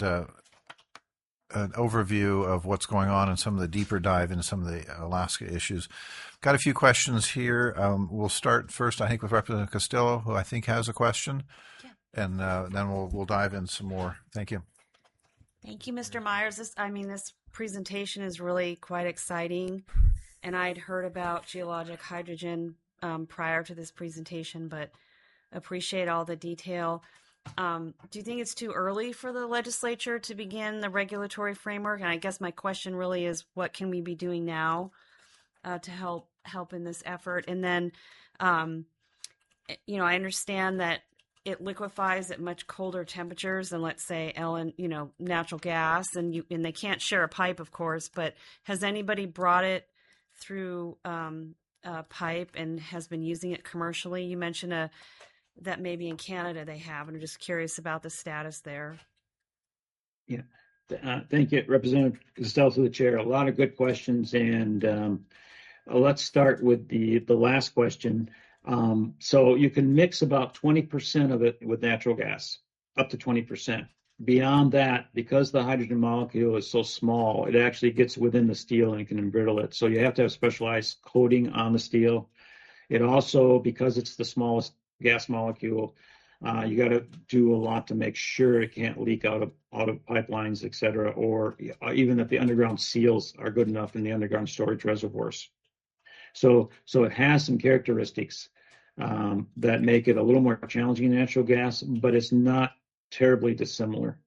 an overview of what's going on and some of the deeper dive into some of the Alaska issues. Got a few questions here. We'll start first, I think, with Representative Costello, who I think has a question, and then we'll dive in some more. Thank you. Thank you, Mr. Myers. This presentation is really quite exciting, and I'd heard about geologic hydrogen prior to this presentation, but appreciate all the detail. Do you think it's too early for the legislature to begin the regulatory framework? And I guess my question really is, what can we be doing now to help in this effort? And then, I understand that it liquefies at much colder temperatures than, let's say, natural gas, and they can't share a pipe, of course. But has anybody brought it through a pipe and has been using it commercially? You mentioned that maybe in Canada they have, and I'm just curious about the status there. Yeah, thank you, Representative Costello, to the chair. A lot of good questions, and let's start with the last question. So you can mix about 20% of it with natural gas, up to 20%. Beyond that, because the hydrogen molecule is so small, it actually gets within the steel and can embrittle it. So you have to have specialized coating on the steel. It also, because it's the smallest gas molecule, you got to do a lot to make sure it can't leak out of pipelines, et cetera, or even that the underground seals are good enough in the underground storage reservoirs. So it has some characteristics that make it a little more challenging than natural gas, but it's not terribly dissimilar.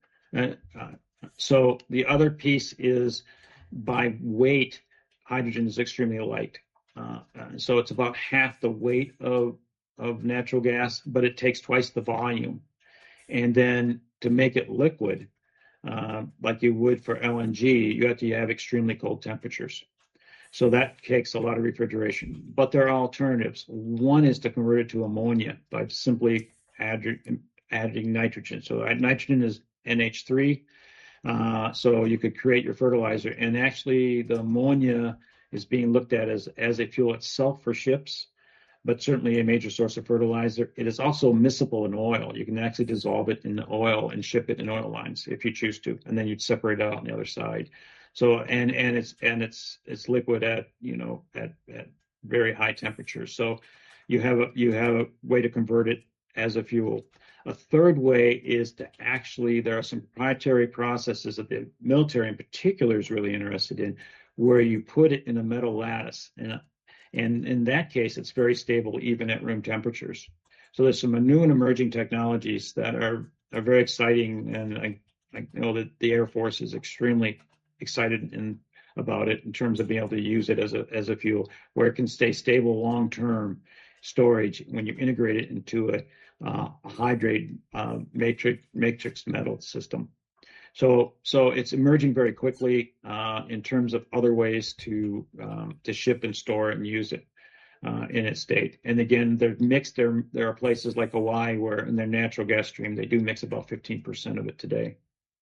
So the other piece is, by weight, hydrogen is extremely light. So it's about half the weight of natural gas, but it takes twice the volume. And then to make it liquid, like you would for LNG, you have to have extremely cold temperatures. So that takes a lot of refrigeration. But there are alternatives. One is to convert it to ammonia by simply adding nitrogen. So nitrogen is NH3. So you could create your fertilizer. And actually, the ammonia is being looked at as a fuel itself for ships, but certainly a major source of fertilizer. It is also miscible in oil. You can actually dissolve it in the oil and ship it in oil lines if you choose to, and then you'd separate it out on the other side. So and it's liquid at very high temperatures. So you have a way to convert it as a fuel. A third way is to there are some proprietary processes that the military in particular is really interested in, where you put it in a metal lattice, and in that case, it's very stable even at room temperatures. So there's some new and emerging technologies that are very exciting, and I know that the Air Force is extremely excited about it in terms of being able to use it as a fuel, where it can stay stable long-term storage when you integrate it into a hydrate matrix metal system. So it's emerging very quickly in terms of other ways to ship and store and use it in its state. And again, they're mixed. There are places like Hawaii where in their natural gas stream they do mix about 15% of it today.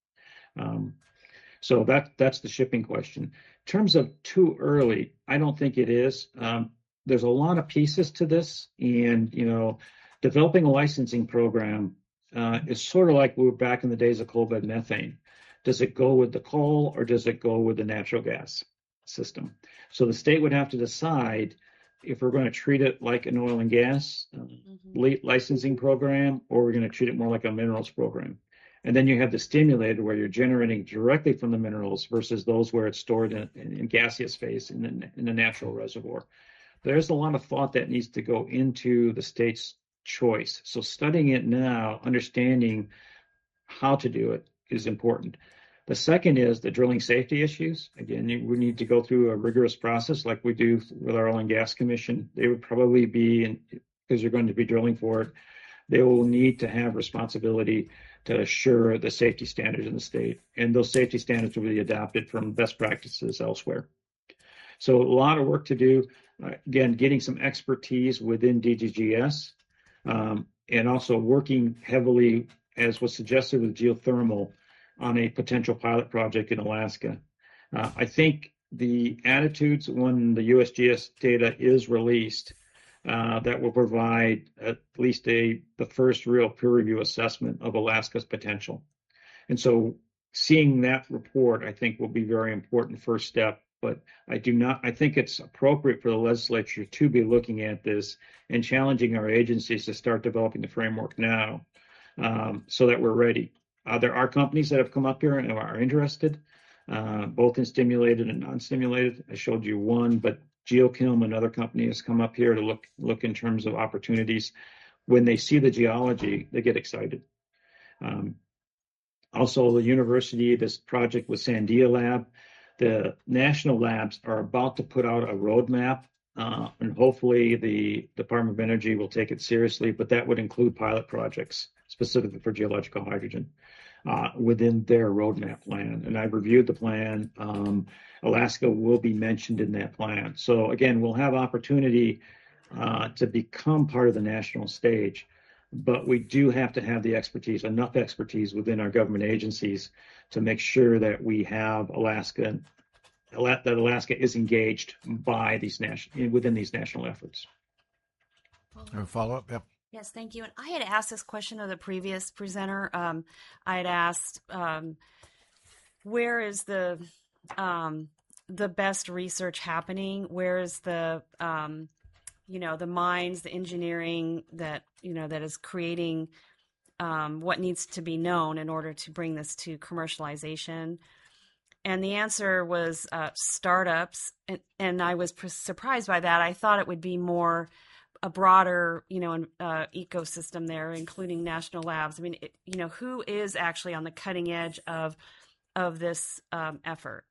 So that's the shipping question. In terms of too early, I don't think it is. There's a lot of pieces to this, and developing a licensing program is sort of like we were back in the days of coal bed methane. Does it go with the coal or does it go with the natural gas system? So the state would have to decide if we're going to treat it like an oil and gas licensing program, or we're going to treat it more like a minerals program. And then you have the stimulated where you're generating directly from the minerals versus those where it's stored in gaseous phase in the natural reservoir. There's a lot of thought that needs to go into the state's choice. So studying it now, understanding how to do it is important. The second is the drilling safety issues. Again, we need to go through a rigorous process like we do with our Oil and Gas Commission. They would probably be, because you're going to be drilling for it, they will need to have responsibility to assure the safety standards in the state. And those safety standards will be adopted from best practices elsewhere. So a lot of work to do. Again, getting some expertise within DGGS, and also working heavily, as was suggested with geothermal, on a potential pilot project in Alaska. I think the attitudes when the USGS data is released, that will provide at least the first real peer review assessment of Alaska's potential. And so seeing that report, I think, will be very important first step. But I think it's appropriate for the legislature to be looking at this and challenging our agencies to start developing the framework now, so that we're ready. There are companies that have come up here and are interested, both in stimulated and non-stimulated. I showed you one, but Geochem, another company, has come up here to look in terms of opportunities. When they see the geology, they get excited. Also, the university, this project with Sandia Lab, the national labs are about to put out a roadmap, and hopefully the Department of Energy will take it seriously, but that would include pilot projects specifically for geological hydrogen within their roadmap plan. And I've reviewed the plan. Alaska will be mentioned in that plan. So again, we'll have opportunity to become part of the national stage, but we do have to have the expertise, enough expertise within our government agencies to make sure that we have that Alaska is engaged by within these national efforts. A follow-up? Yep. Yes, thank you. And I had asked this question of the previous presenter. I had asked, where is the best research happening? Where is the the minds, the engineering that is creating what needs to be known in order to bring this to commercialization? And the answer was startups, and I was surprised by that. I thought it would be more a broader, ecosystem there, including national labs. I mean, who is actually on the cutting edge of this effort?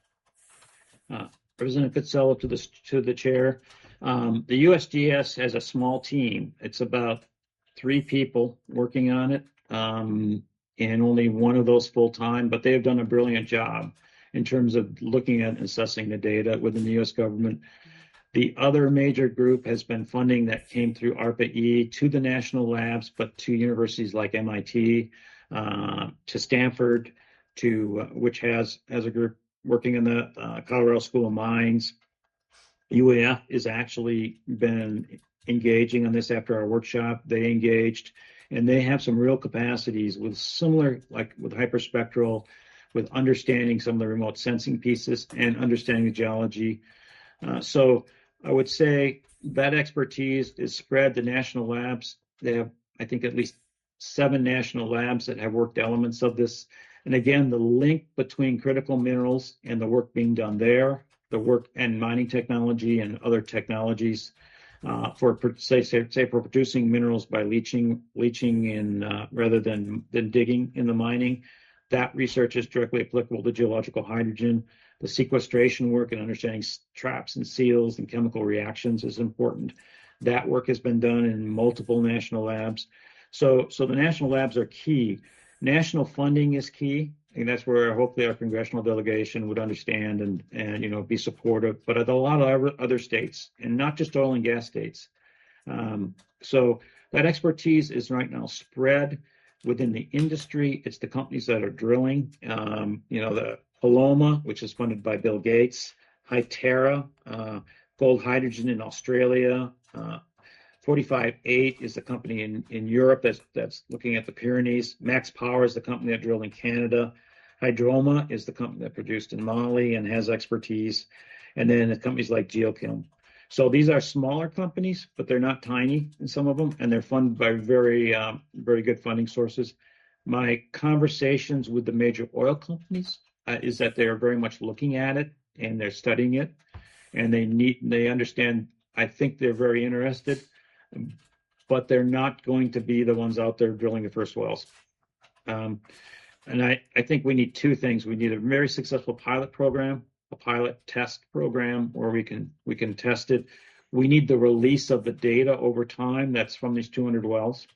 Representative Petzela to the chair. The USGS has a small team. It's about 3 people working on it, and only one of those full time. But they have done a brilliant job in terms of looking at and assessing the data within the U.S. government. The other major group has been funding that came through ARPA-E to the national labs, but to universities like MIT, to Stanford, which has a group working in the Colorado School of Mines. UAF has actually been engaging on this after our workshop. They engaged, and they have some real capacities with similar, like with hyperspectral, with understanding some of the remote sensing pieces and understanding the geology. So I would say that expertise is spread to national labs. They have, I think, at least 7 national labs that have worked elements of this. And again, the link between critical minerals and the work being done there, the work and mining technology and other technologies for producing minerals by leaching in rather than digging in the mining. That research is directly applicable to geological hydrogen. The sequestration work and understanding traps and seals and chemical reactions is important. That work has been done in multiple national labs. So the national labs are key. National funding is key, and that's where hopefully our congressional delegation would understand and be supportive. But at a lot of other states, and not just oil and gas states. So that expertise is right now spread within the industry. It's the companies that are drilling. The Paloma, which is funded by Bill Gates, Hytera, Gold Hydrogen in Australia, 45-8 is the company in Europe that's looking at the Pyrenees. Max Power is the company that drilled in Canada. Hydroma is the company that produced in Mali and has expertise. And then the companies like Geochem. So these are smaller companies, but they're not tiny in some of them, and they're funded by very, very good funding sources. My conversations with the major oil companies is that they are very much looking at it and they're studying it, and they understand. I think they're very interested, but they're not going to be the ones out there drilling the first wells. And I think we need two things. We need a very successful pilot program, a pilot test program where we can test it. We need the release of the data over time that's from these 200 wells.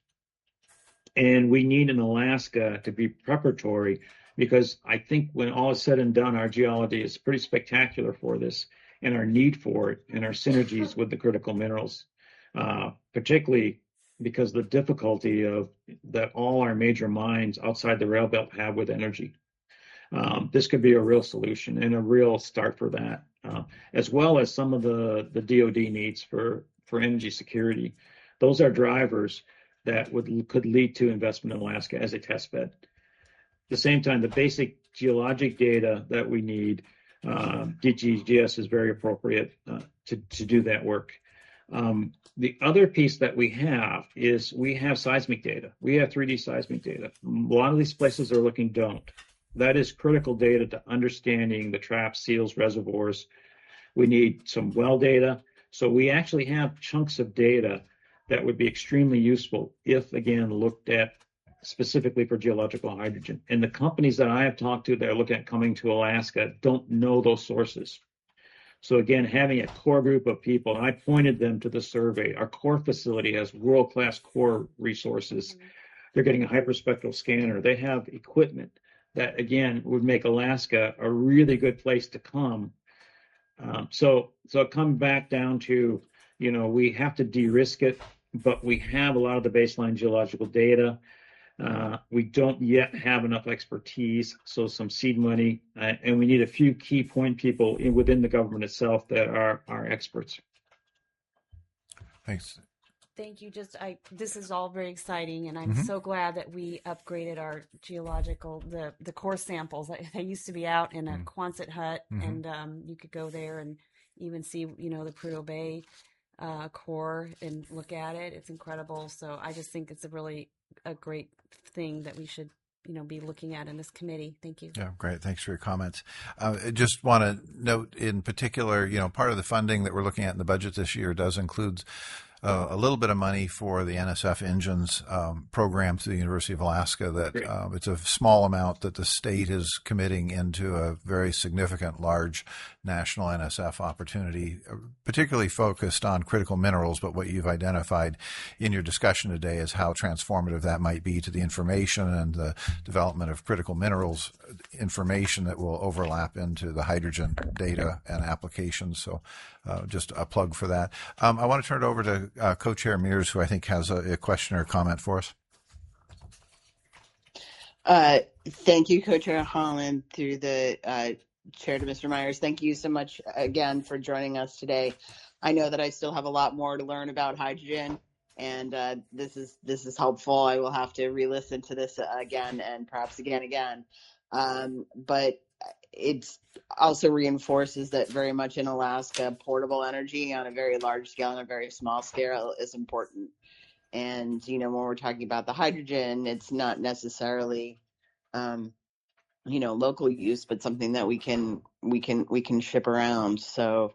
And we need in Alaska to be preparatory, because I think when all is said and done, our geology is pretty spectacular for this, and our need for it and our synergies with the critical minerals, particularly because the difficulty of that all our major mines outside the rail belt have with energy. This could be a real solution and a real start for that, as well as some of the DoD needs for energy security. Those are drivers that could lead to investment in Alaska as a test bed. At the same time, the basic geologic data that we need, DGGS is very appropriate to do that work. The other piece that we have is we have seismic data. We have 3D seismic data. A lot of these places are looking don't. That is critical data to understanding the traps, seals, reservoirs. We need some well data. So we actually have chunks of data that would be extremely useful if, again, looked at specifically for geological hydrogen. And the companies that I have talked to that are looking at coming to Alaska don't know those sources. So again, having a core group of people, and I pointed them to the survey. Our core facility has world-class core resources. They're getting a hyperspectral scanner. They have equipment that, again, would make Alaska a really good place to come. So it comes back down to, we have to de-risk it, but we have a lot of the baseline geological data. We don't yet have enough expertise, so some seed money, and we need a few key point people within the government itself that are experts. Thanks. Thank you. This is all very exciting, and I'm so glad that we upgraded our geological, the core samples. They used to be out in a Quonset hut, and you could go there and even see, the Prudhoe Bay core and look at it. It's incredible. So I just think it's a great thing that we should be looking at in this committee. Thank you. Yeah, great. Thanks for your comments. I just want to note in particular, part of the funding that we're looking at in the budget this year does include a little bit of money for the NSF Engines program through the University of Alaska. That it's a small amount that the state is committing into a very significant, large national NSF opportunity, particularly focused on critical minerals. But what you've identified in your discussion today is how transformative that might be to the information and the development of critical minerals information that will overlap into the hydrogen data and applications. So just a plug for that. I want to turn it over to Co-Chair Mears, who I think has a question or comment for us. Thank you, Co-Chair Holland, through the chair to Mr. Myers. Thank you so much again for joining us today. I know that I still have a lot more to learn about hydrogen, and this is helpful. I will have to re-listen to this again and perhaps again. But it also reinforces that very much in Alaska, portable energy on a very large scale and a very small scale is important. And, when we're talking about the hydrogen, it's not necessarily, local use, but something that we can ship around. So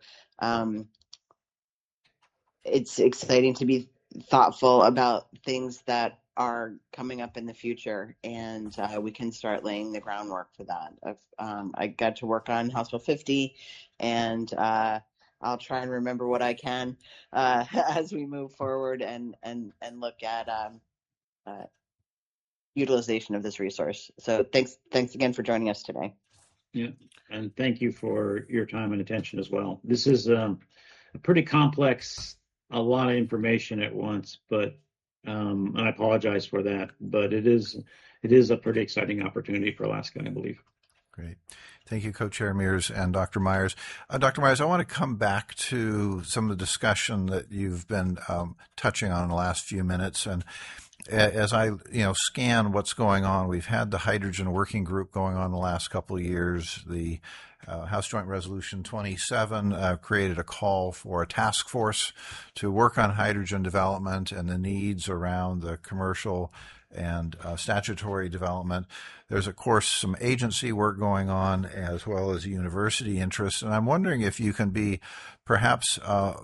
it's exciting to be thoughtful about things that are coming up in the future, and we can start laying the groundwork for that. I got to work on House Bill 50, and I'll try and remember what I can as we move forward and look at utilization of this resource. So thanks again for joining us today. Yeah, and thank you for your time and attention as well. This is a pretty complex, a lot of information at once, but and I apologize for that, but it is a pretty exciting opportunity for Alaska, I believe. Great. Thank you, Co-Chair Mears and Dr. Myers. Dr. Myers, I want to come back to some of the discussion that you've been touching on in the last few minutes. And as I scan what's going on, we've had the hydrogen working group going on the last couple of years. The House Joint Resolution 27 created a call for a task force to work on hydrogen development and the needs around the commercial and statutory development. There's, of course, some agency work going on as well as university interest. And I'm wondering if you can be perhaps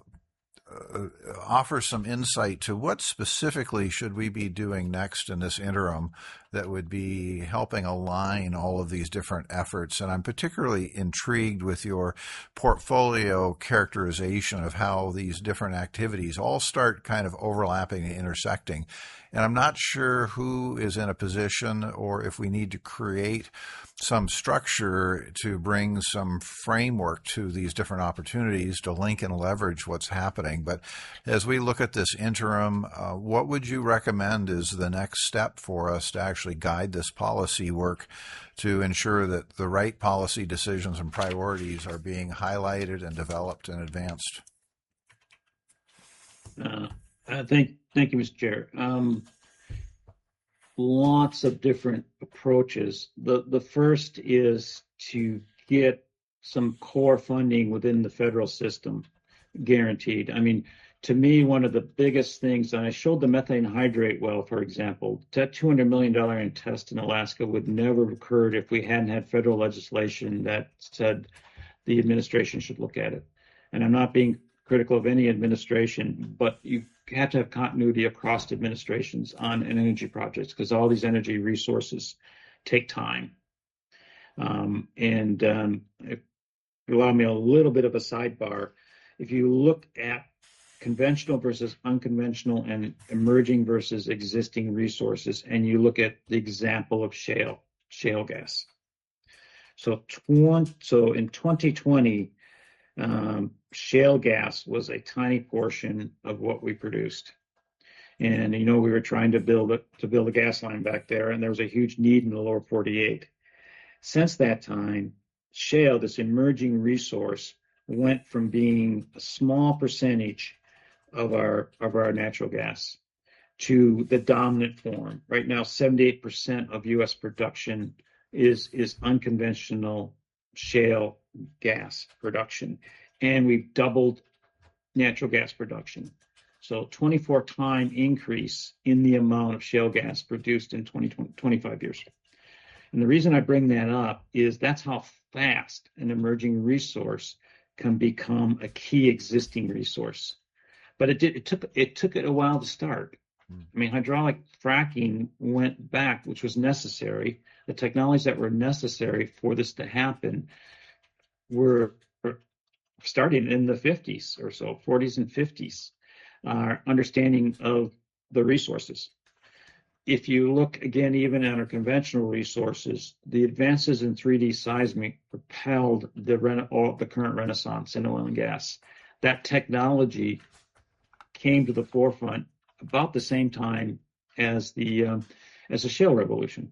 offer some insight to what specifically should we be doing next in this interim that would be helping align all of these different efforts. And I'm particularly intrigued with your portfolio characterization of how these different activities all start kind of overlapping and intersecting. And I'm not sure who is in a position or if we need to create some structure to bring some framework to these different opportunities to link and leverage what's happening. But as we look at this interim, what would you recommend is the next step for us to actually guide this policy work to ensure that the right policy decisions and priorities are being highlighted and developed and advanced? Thank you, Mr. Chair. Lots of different approaches. The first is to get some core funding within the federal system guaranteed. I mean, to me, one of the biggest things, and I showed the methane hydrate well, for example, that $200 million test in Alaska would never have occurred if we hadn't had federal legislation that said the administration should look at it. And I'm not being critical of any administration, but you have to have continuity across administrations on energy projects because all these energy resources take time. If you allow me a little bit of a sidebar, if you look at conventional versus unconventional and emerging versus existing resources, and you look at the example of shale gas. So in 2020, shale gas was a tiny portion of what we produced. And, we were trying to build a gas line back there, and there was a huge need in the lower 48. Since that time, shale, this emerging resource, went from being a small percentage of our natural gas to the dominant form. Right now, 78% of U.S. production is unconventional shale gas production, and we've doubled natural gas production. So 24-time increase in the amount of shale gas produced in 25 years. And the reason I bring that up is that's how fast an emerging resource can become a key existing resource. But it took it a while to start. I mean, hydraulic fracking went back, which was necessary. The technologies that were necessary for this to happen were starting in the 50s or so, 40s and 50s, understanding of the resources. If you look again, even at our conventional resources, the advances in 3D seismic propelled the current renaissance in oil and gas. That technology came to the forefront about the same time as the shale revolution.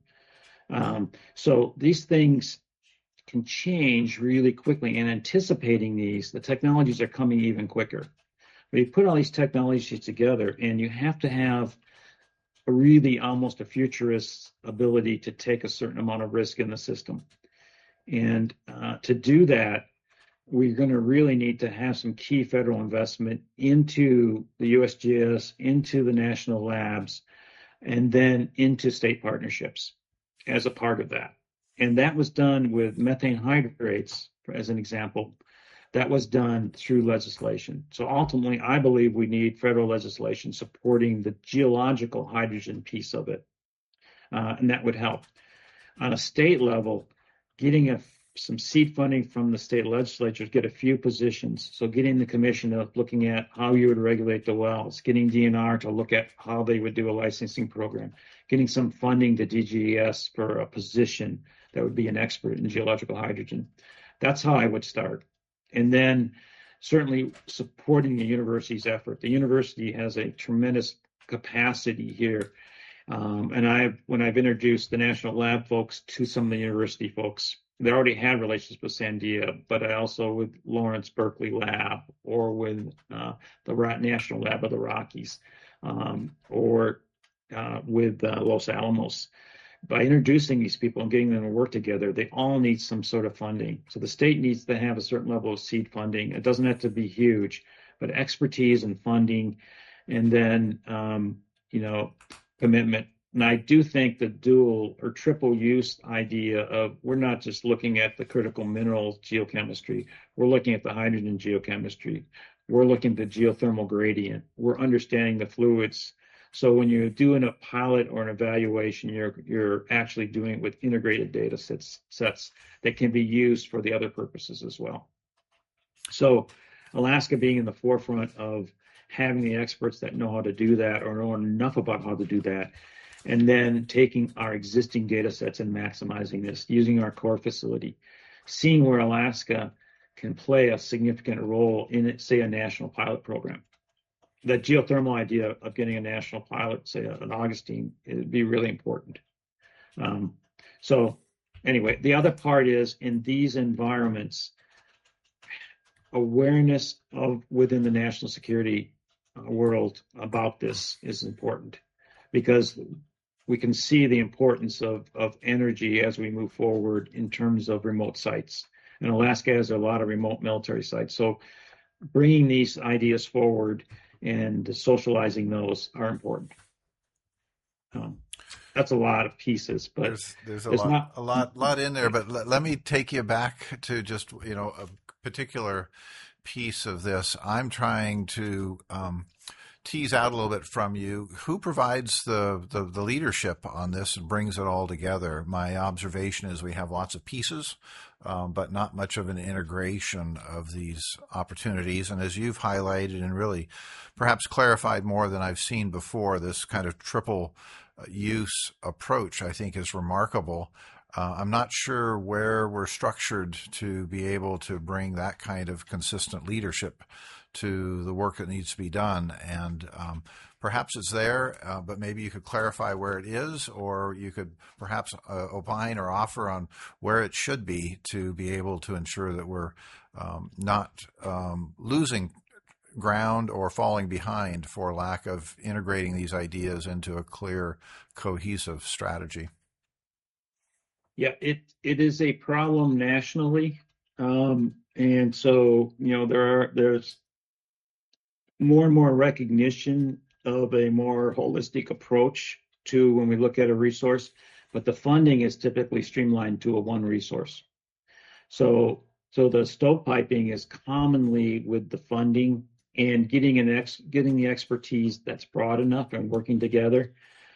So these things can change really quickly, and anticipating these, the technologies are coming even quicker. But you put all these technologies together, and you have to have a really almost a futurist ability to take a certain amount of risk in the system. And to do that, we're going to really need to have some key federal investment into the USGS, into the national labs, and then into state partnerships as a part of that. And that was done with methane hydrates, as an example. That was done through legislation. So ultimately, I believe we need federal legislation supporting the geological hydrogen piece of it. And that would help. On a state level, getting some seed funding from the state legislatures, get a few positions. So getting the commission of looking at how you would regulate the wells, getting DNR to look at how they would do a licensing program, getting some funding to DGES for a position that would be an expert in geological hydrogen. That's how I would start. And then certainly supporting the university's effort. The university has a tremendous capacity here. And when I've introduced the national lab folks to some of the university folks, they already had relations with Sandia, but I also with Lawrence Berkeley Lab or with the National Lab of the Rockies or with Los Alamos. By introducing these people and getting them to work together, they all need some sort of funding. So the state needs to have a certain level of seed funding. It doesn't have to be huge, but expertise and funding, and then commitment And I do think the dual or triple use idea of we're not just looking at the critical minerals geochemistry, we're looking at the hydrogen geochemistry, we're looking at the geothermal gradient, we're understanding the fluids. So when you're doing a pilot or an evaluation, you're actually doing it with integrated data sets that can be used for the other purposes as well. So Alaska being in the forefront of having the experts that know how to do that or know enough about how to do that, and then taking our existing data sets and maximizing this, using our core facility, seeing where Alaska can play a significant role in, say, a national pilot program. That geothermal idea of getting a national pilot, say an Augustine, would be really important. So anyway, the other part is in these environments, awareness of within the national security world about this is important, because we can see the importance of energy as we move forward in terms of remote sites. And Alaska has a lot of remote military sites. So bringing these ideas forward and socializing those are important. That's a lot of pieces, but there's a lot in there. But let me take you back to just a particular piece of this. I'm trying to tease out a little bit from you. Who provides the leadership on this and brings it all together? My observation is we have lots of pieces, but not much of an integration of these opportunities. And as you've highlighted and really perhaps clarified more than I've seen before, this kind of triple use approach, I think, is remarkable. I'm not sure where we're structured to be able to bring that kind of consistent leadership to the work that needs to be done. And perhaps it's there, but maybe you could clarify where it is, or you could perhaps opine or offer on where it should be to be able to ensure that we're not losing ground or falling behind for lack of integrating these ideas into a clear, cohesive strategy. Yeah, it is a problem nationally. And so, there's more and more recognition of a more holistic approach to when we look at a resource, but the funding is typically streamlined to a one resource. So the stovepiping is commonly with the funding and getting the expertise that's broad enough and working together.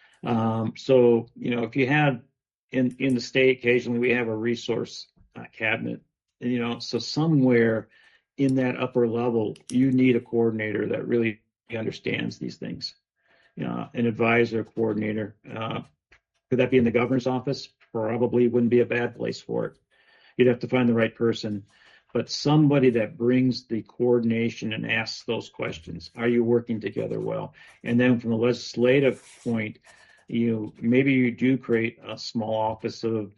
So, if you had in the state, occasionally we have a resource cabinet, so somewhere in that upper level, you need a coordinator that really understands these things. An advisor, coordinator. Could that be in the governor's office? Probably wouldn't be a bad place for it. You'd have to find the right person, but somebody that brings the coordination and asks those questions. Are you working together well? And then from the legislative point, maybe you do create a small office of,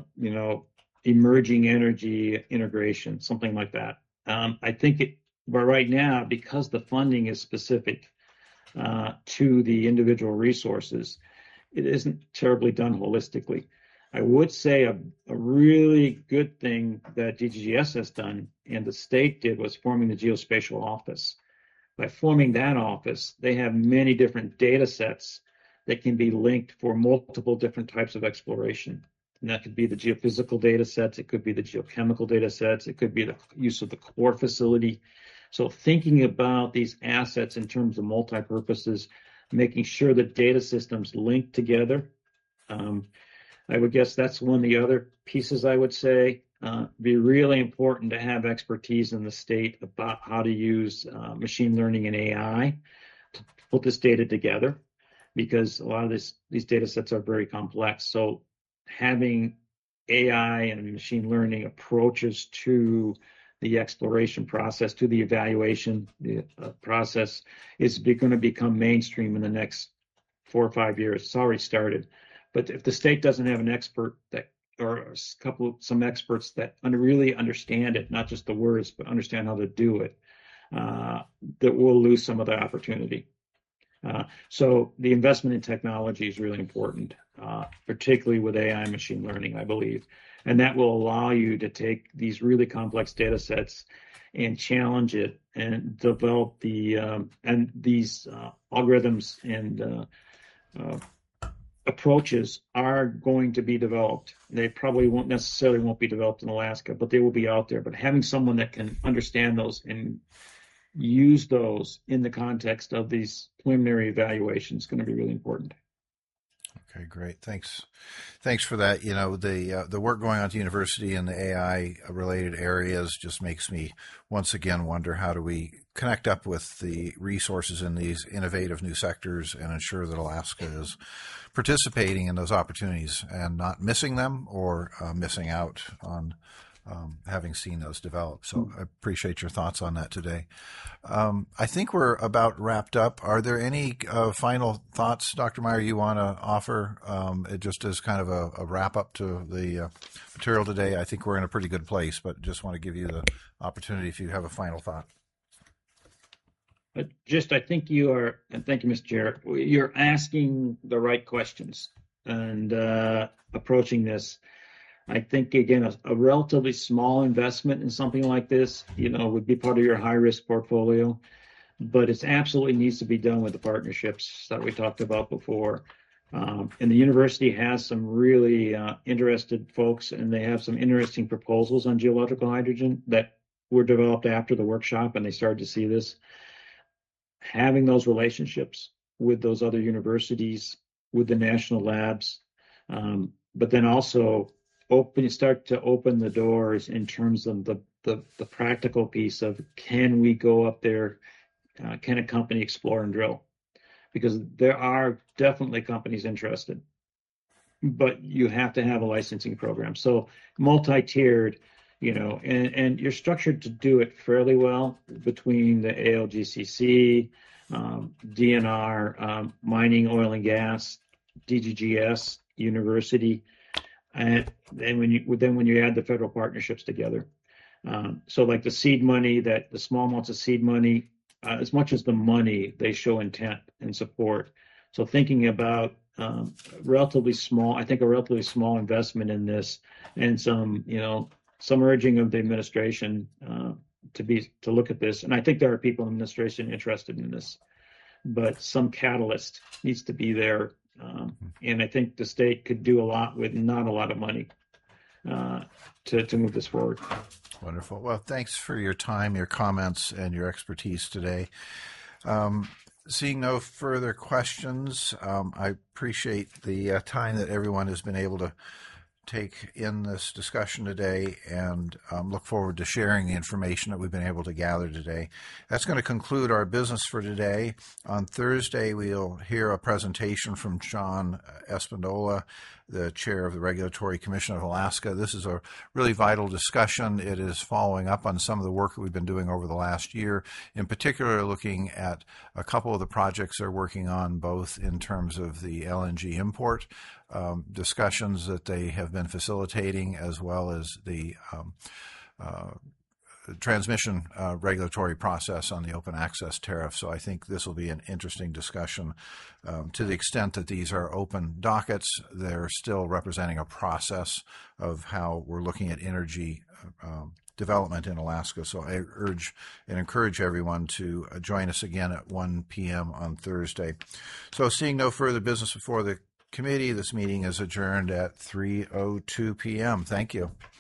emerging energy integration, something like that. I think but right now, because the funding is specific to the individual resources, it isn't terribly done holistically. I would say a really good thing that DGGS has done and the state did was forming the geospatial office. By forming that office, they have many different data sets that can be linked for multiple different types of exploration. And that could be the geophysical data sets, it could be the geochemical data sets, it could be the use of the core facility. So thinking about these assets in terms of multi-purposes, making sure the data systems link together. I would guess that's one of the other pieces I would say. Be really important to have expertise in the state about how to use machine learning and AI to put this data together, because a lot of these data sets are very complex. So having AI and machine learning approaches to the exploration process, to the evaluation process, is going to become mainstream in the next 4 or 5 years. It's already started. But if the state doesn't have an expert some experts that really understand it, not just the words, but understand how to do it, that we'll lose some of the opportunity. So the investment in technology is really important, particularly with AI and machine learning, I believe. And that will allow you to take these really complex data sets and challenge it and develop these algorithms and approaches are going to be developed. They probably won't be developed in Alaska, but they will be out there. But having someone that can understand those and use those in the context of these preliminary evaluations is going to be really important. Okay, great. Thanks for that. You know, the work going on at the university in the AI related areas just makes me once again wonder, how do we connect up with the resources in these innovative new sectors and ensure that Alaska is participating in those opportunities and not missing them or missing out on having seen those develop. So I appreciate your thoughts on that today. I think we're about wrapped up. Are there any final thoughts, Dr. Meyer, you want to offer just as kind of a wrap up to the material today? I think we're in a pretty good place, but just want to give you the opportunity if you have a final thought. But I think you are, and thank you, Mr. Chair, you're asking the right questions and approaching this. I think, again, a relatively small investment in something like this, would be part of your high-risk portfolio, but it absolutely needs to be done with the partnerships that we talked about before. And the university has some really interested folks, and they have some interesting proposals on geological hydrogen that were developed after the workshop, and they started to see this. Having those relationships with those other universities, with the national labs, but then also start to open the doors in terms of the practical piece of, can we go up there? Can a company explore and drill? Because there are definitely companies interested, but you have to have a licensing program. So multi-tiered, and you're structured to do it fairly well between the ALGCC, DNR, mining, oil and gas, DGGS, university. And then when you add the federal partnerships together, so like the seed money, the small amounts of seed money, as much as the money, they show intent and support. So thinking about relatively small investment in this, and some urging of the administration to look at this. And I think there are people in the administration interested in this, but some catalyst needs to be there. And I think the state could do a lot with not a lot of money to move this forward. Wonderful. Well, thanks for your time, your comments, and your expertise today. Seeing no further questions, I appreciate the time that everyone has been able to take in this discussion today, and look forward to sharing the information that we've been able to gather today. That's going to conclude our business for today. On Thursday, we'll hear a presentation from John Espindola, the chair of the Regulatory Commission of Alaska. This is a really vital discussion. It is following up on some of the work that we've been doing over the last year, in particular looking at a couple of the projects they're working on, both in terms of the LNG import discussions that they have been facilitating, as well as the transmission regulatory process on the open access tariff. So I think this will be an interesting discussion. To the extent that these are open dockets, they're still representing a process of how we're looking at energy development in Alaska. So I urge and encourage everyone to join us again at 1 p.m. on Thursday. So seeing no further business before the committee, this meeting is adjourned at 3:02 p.m. Thank you.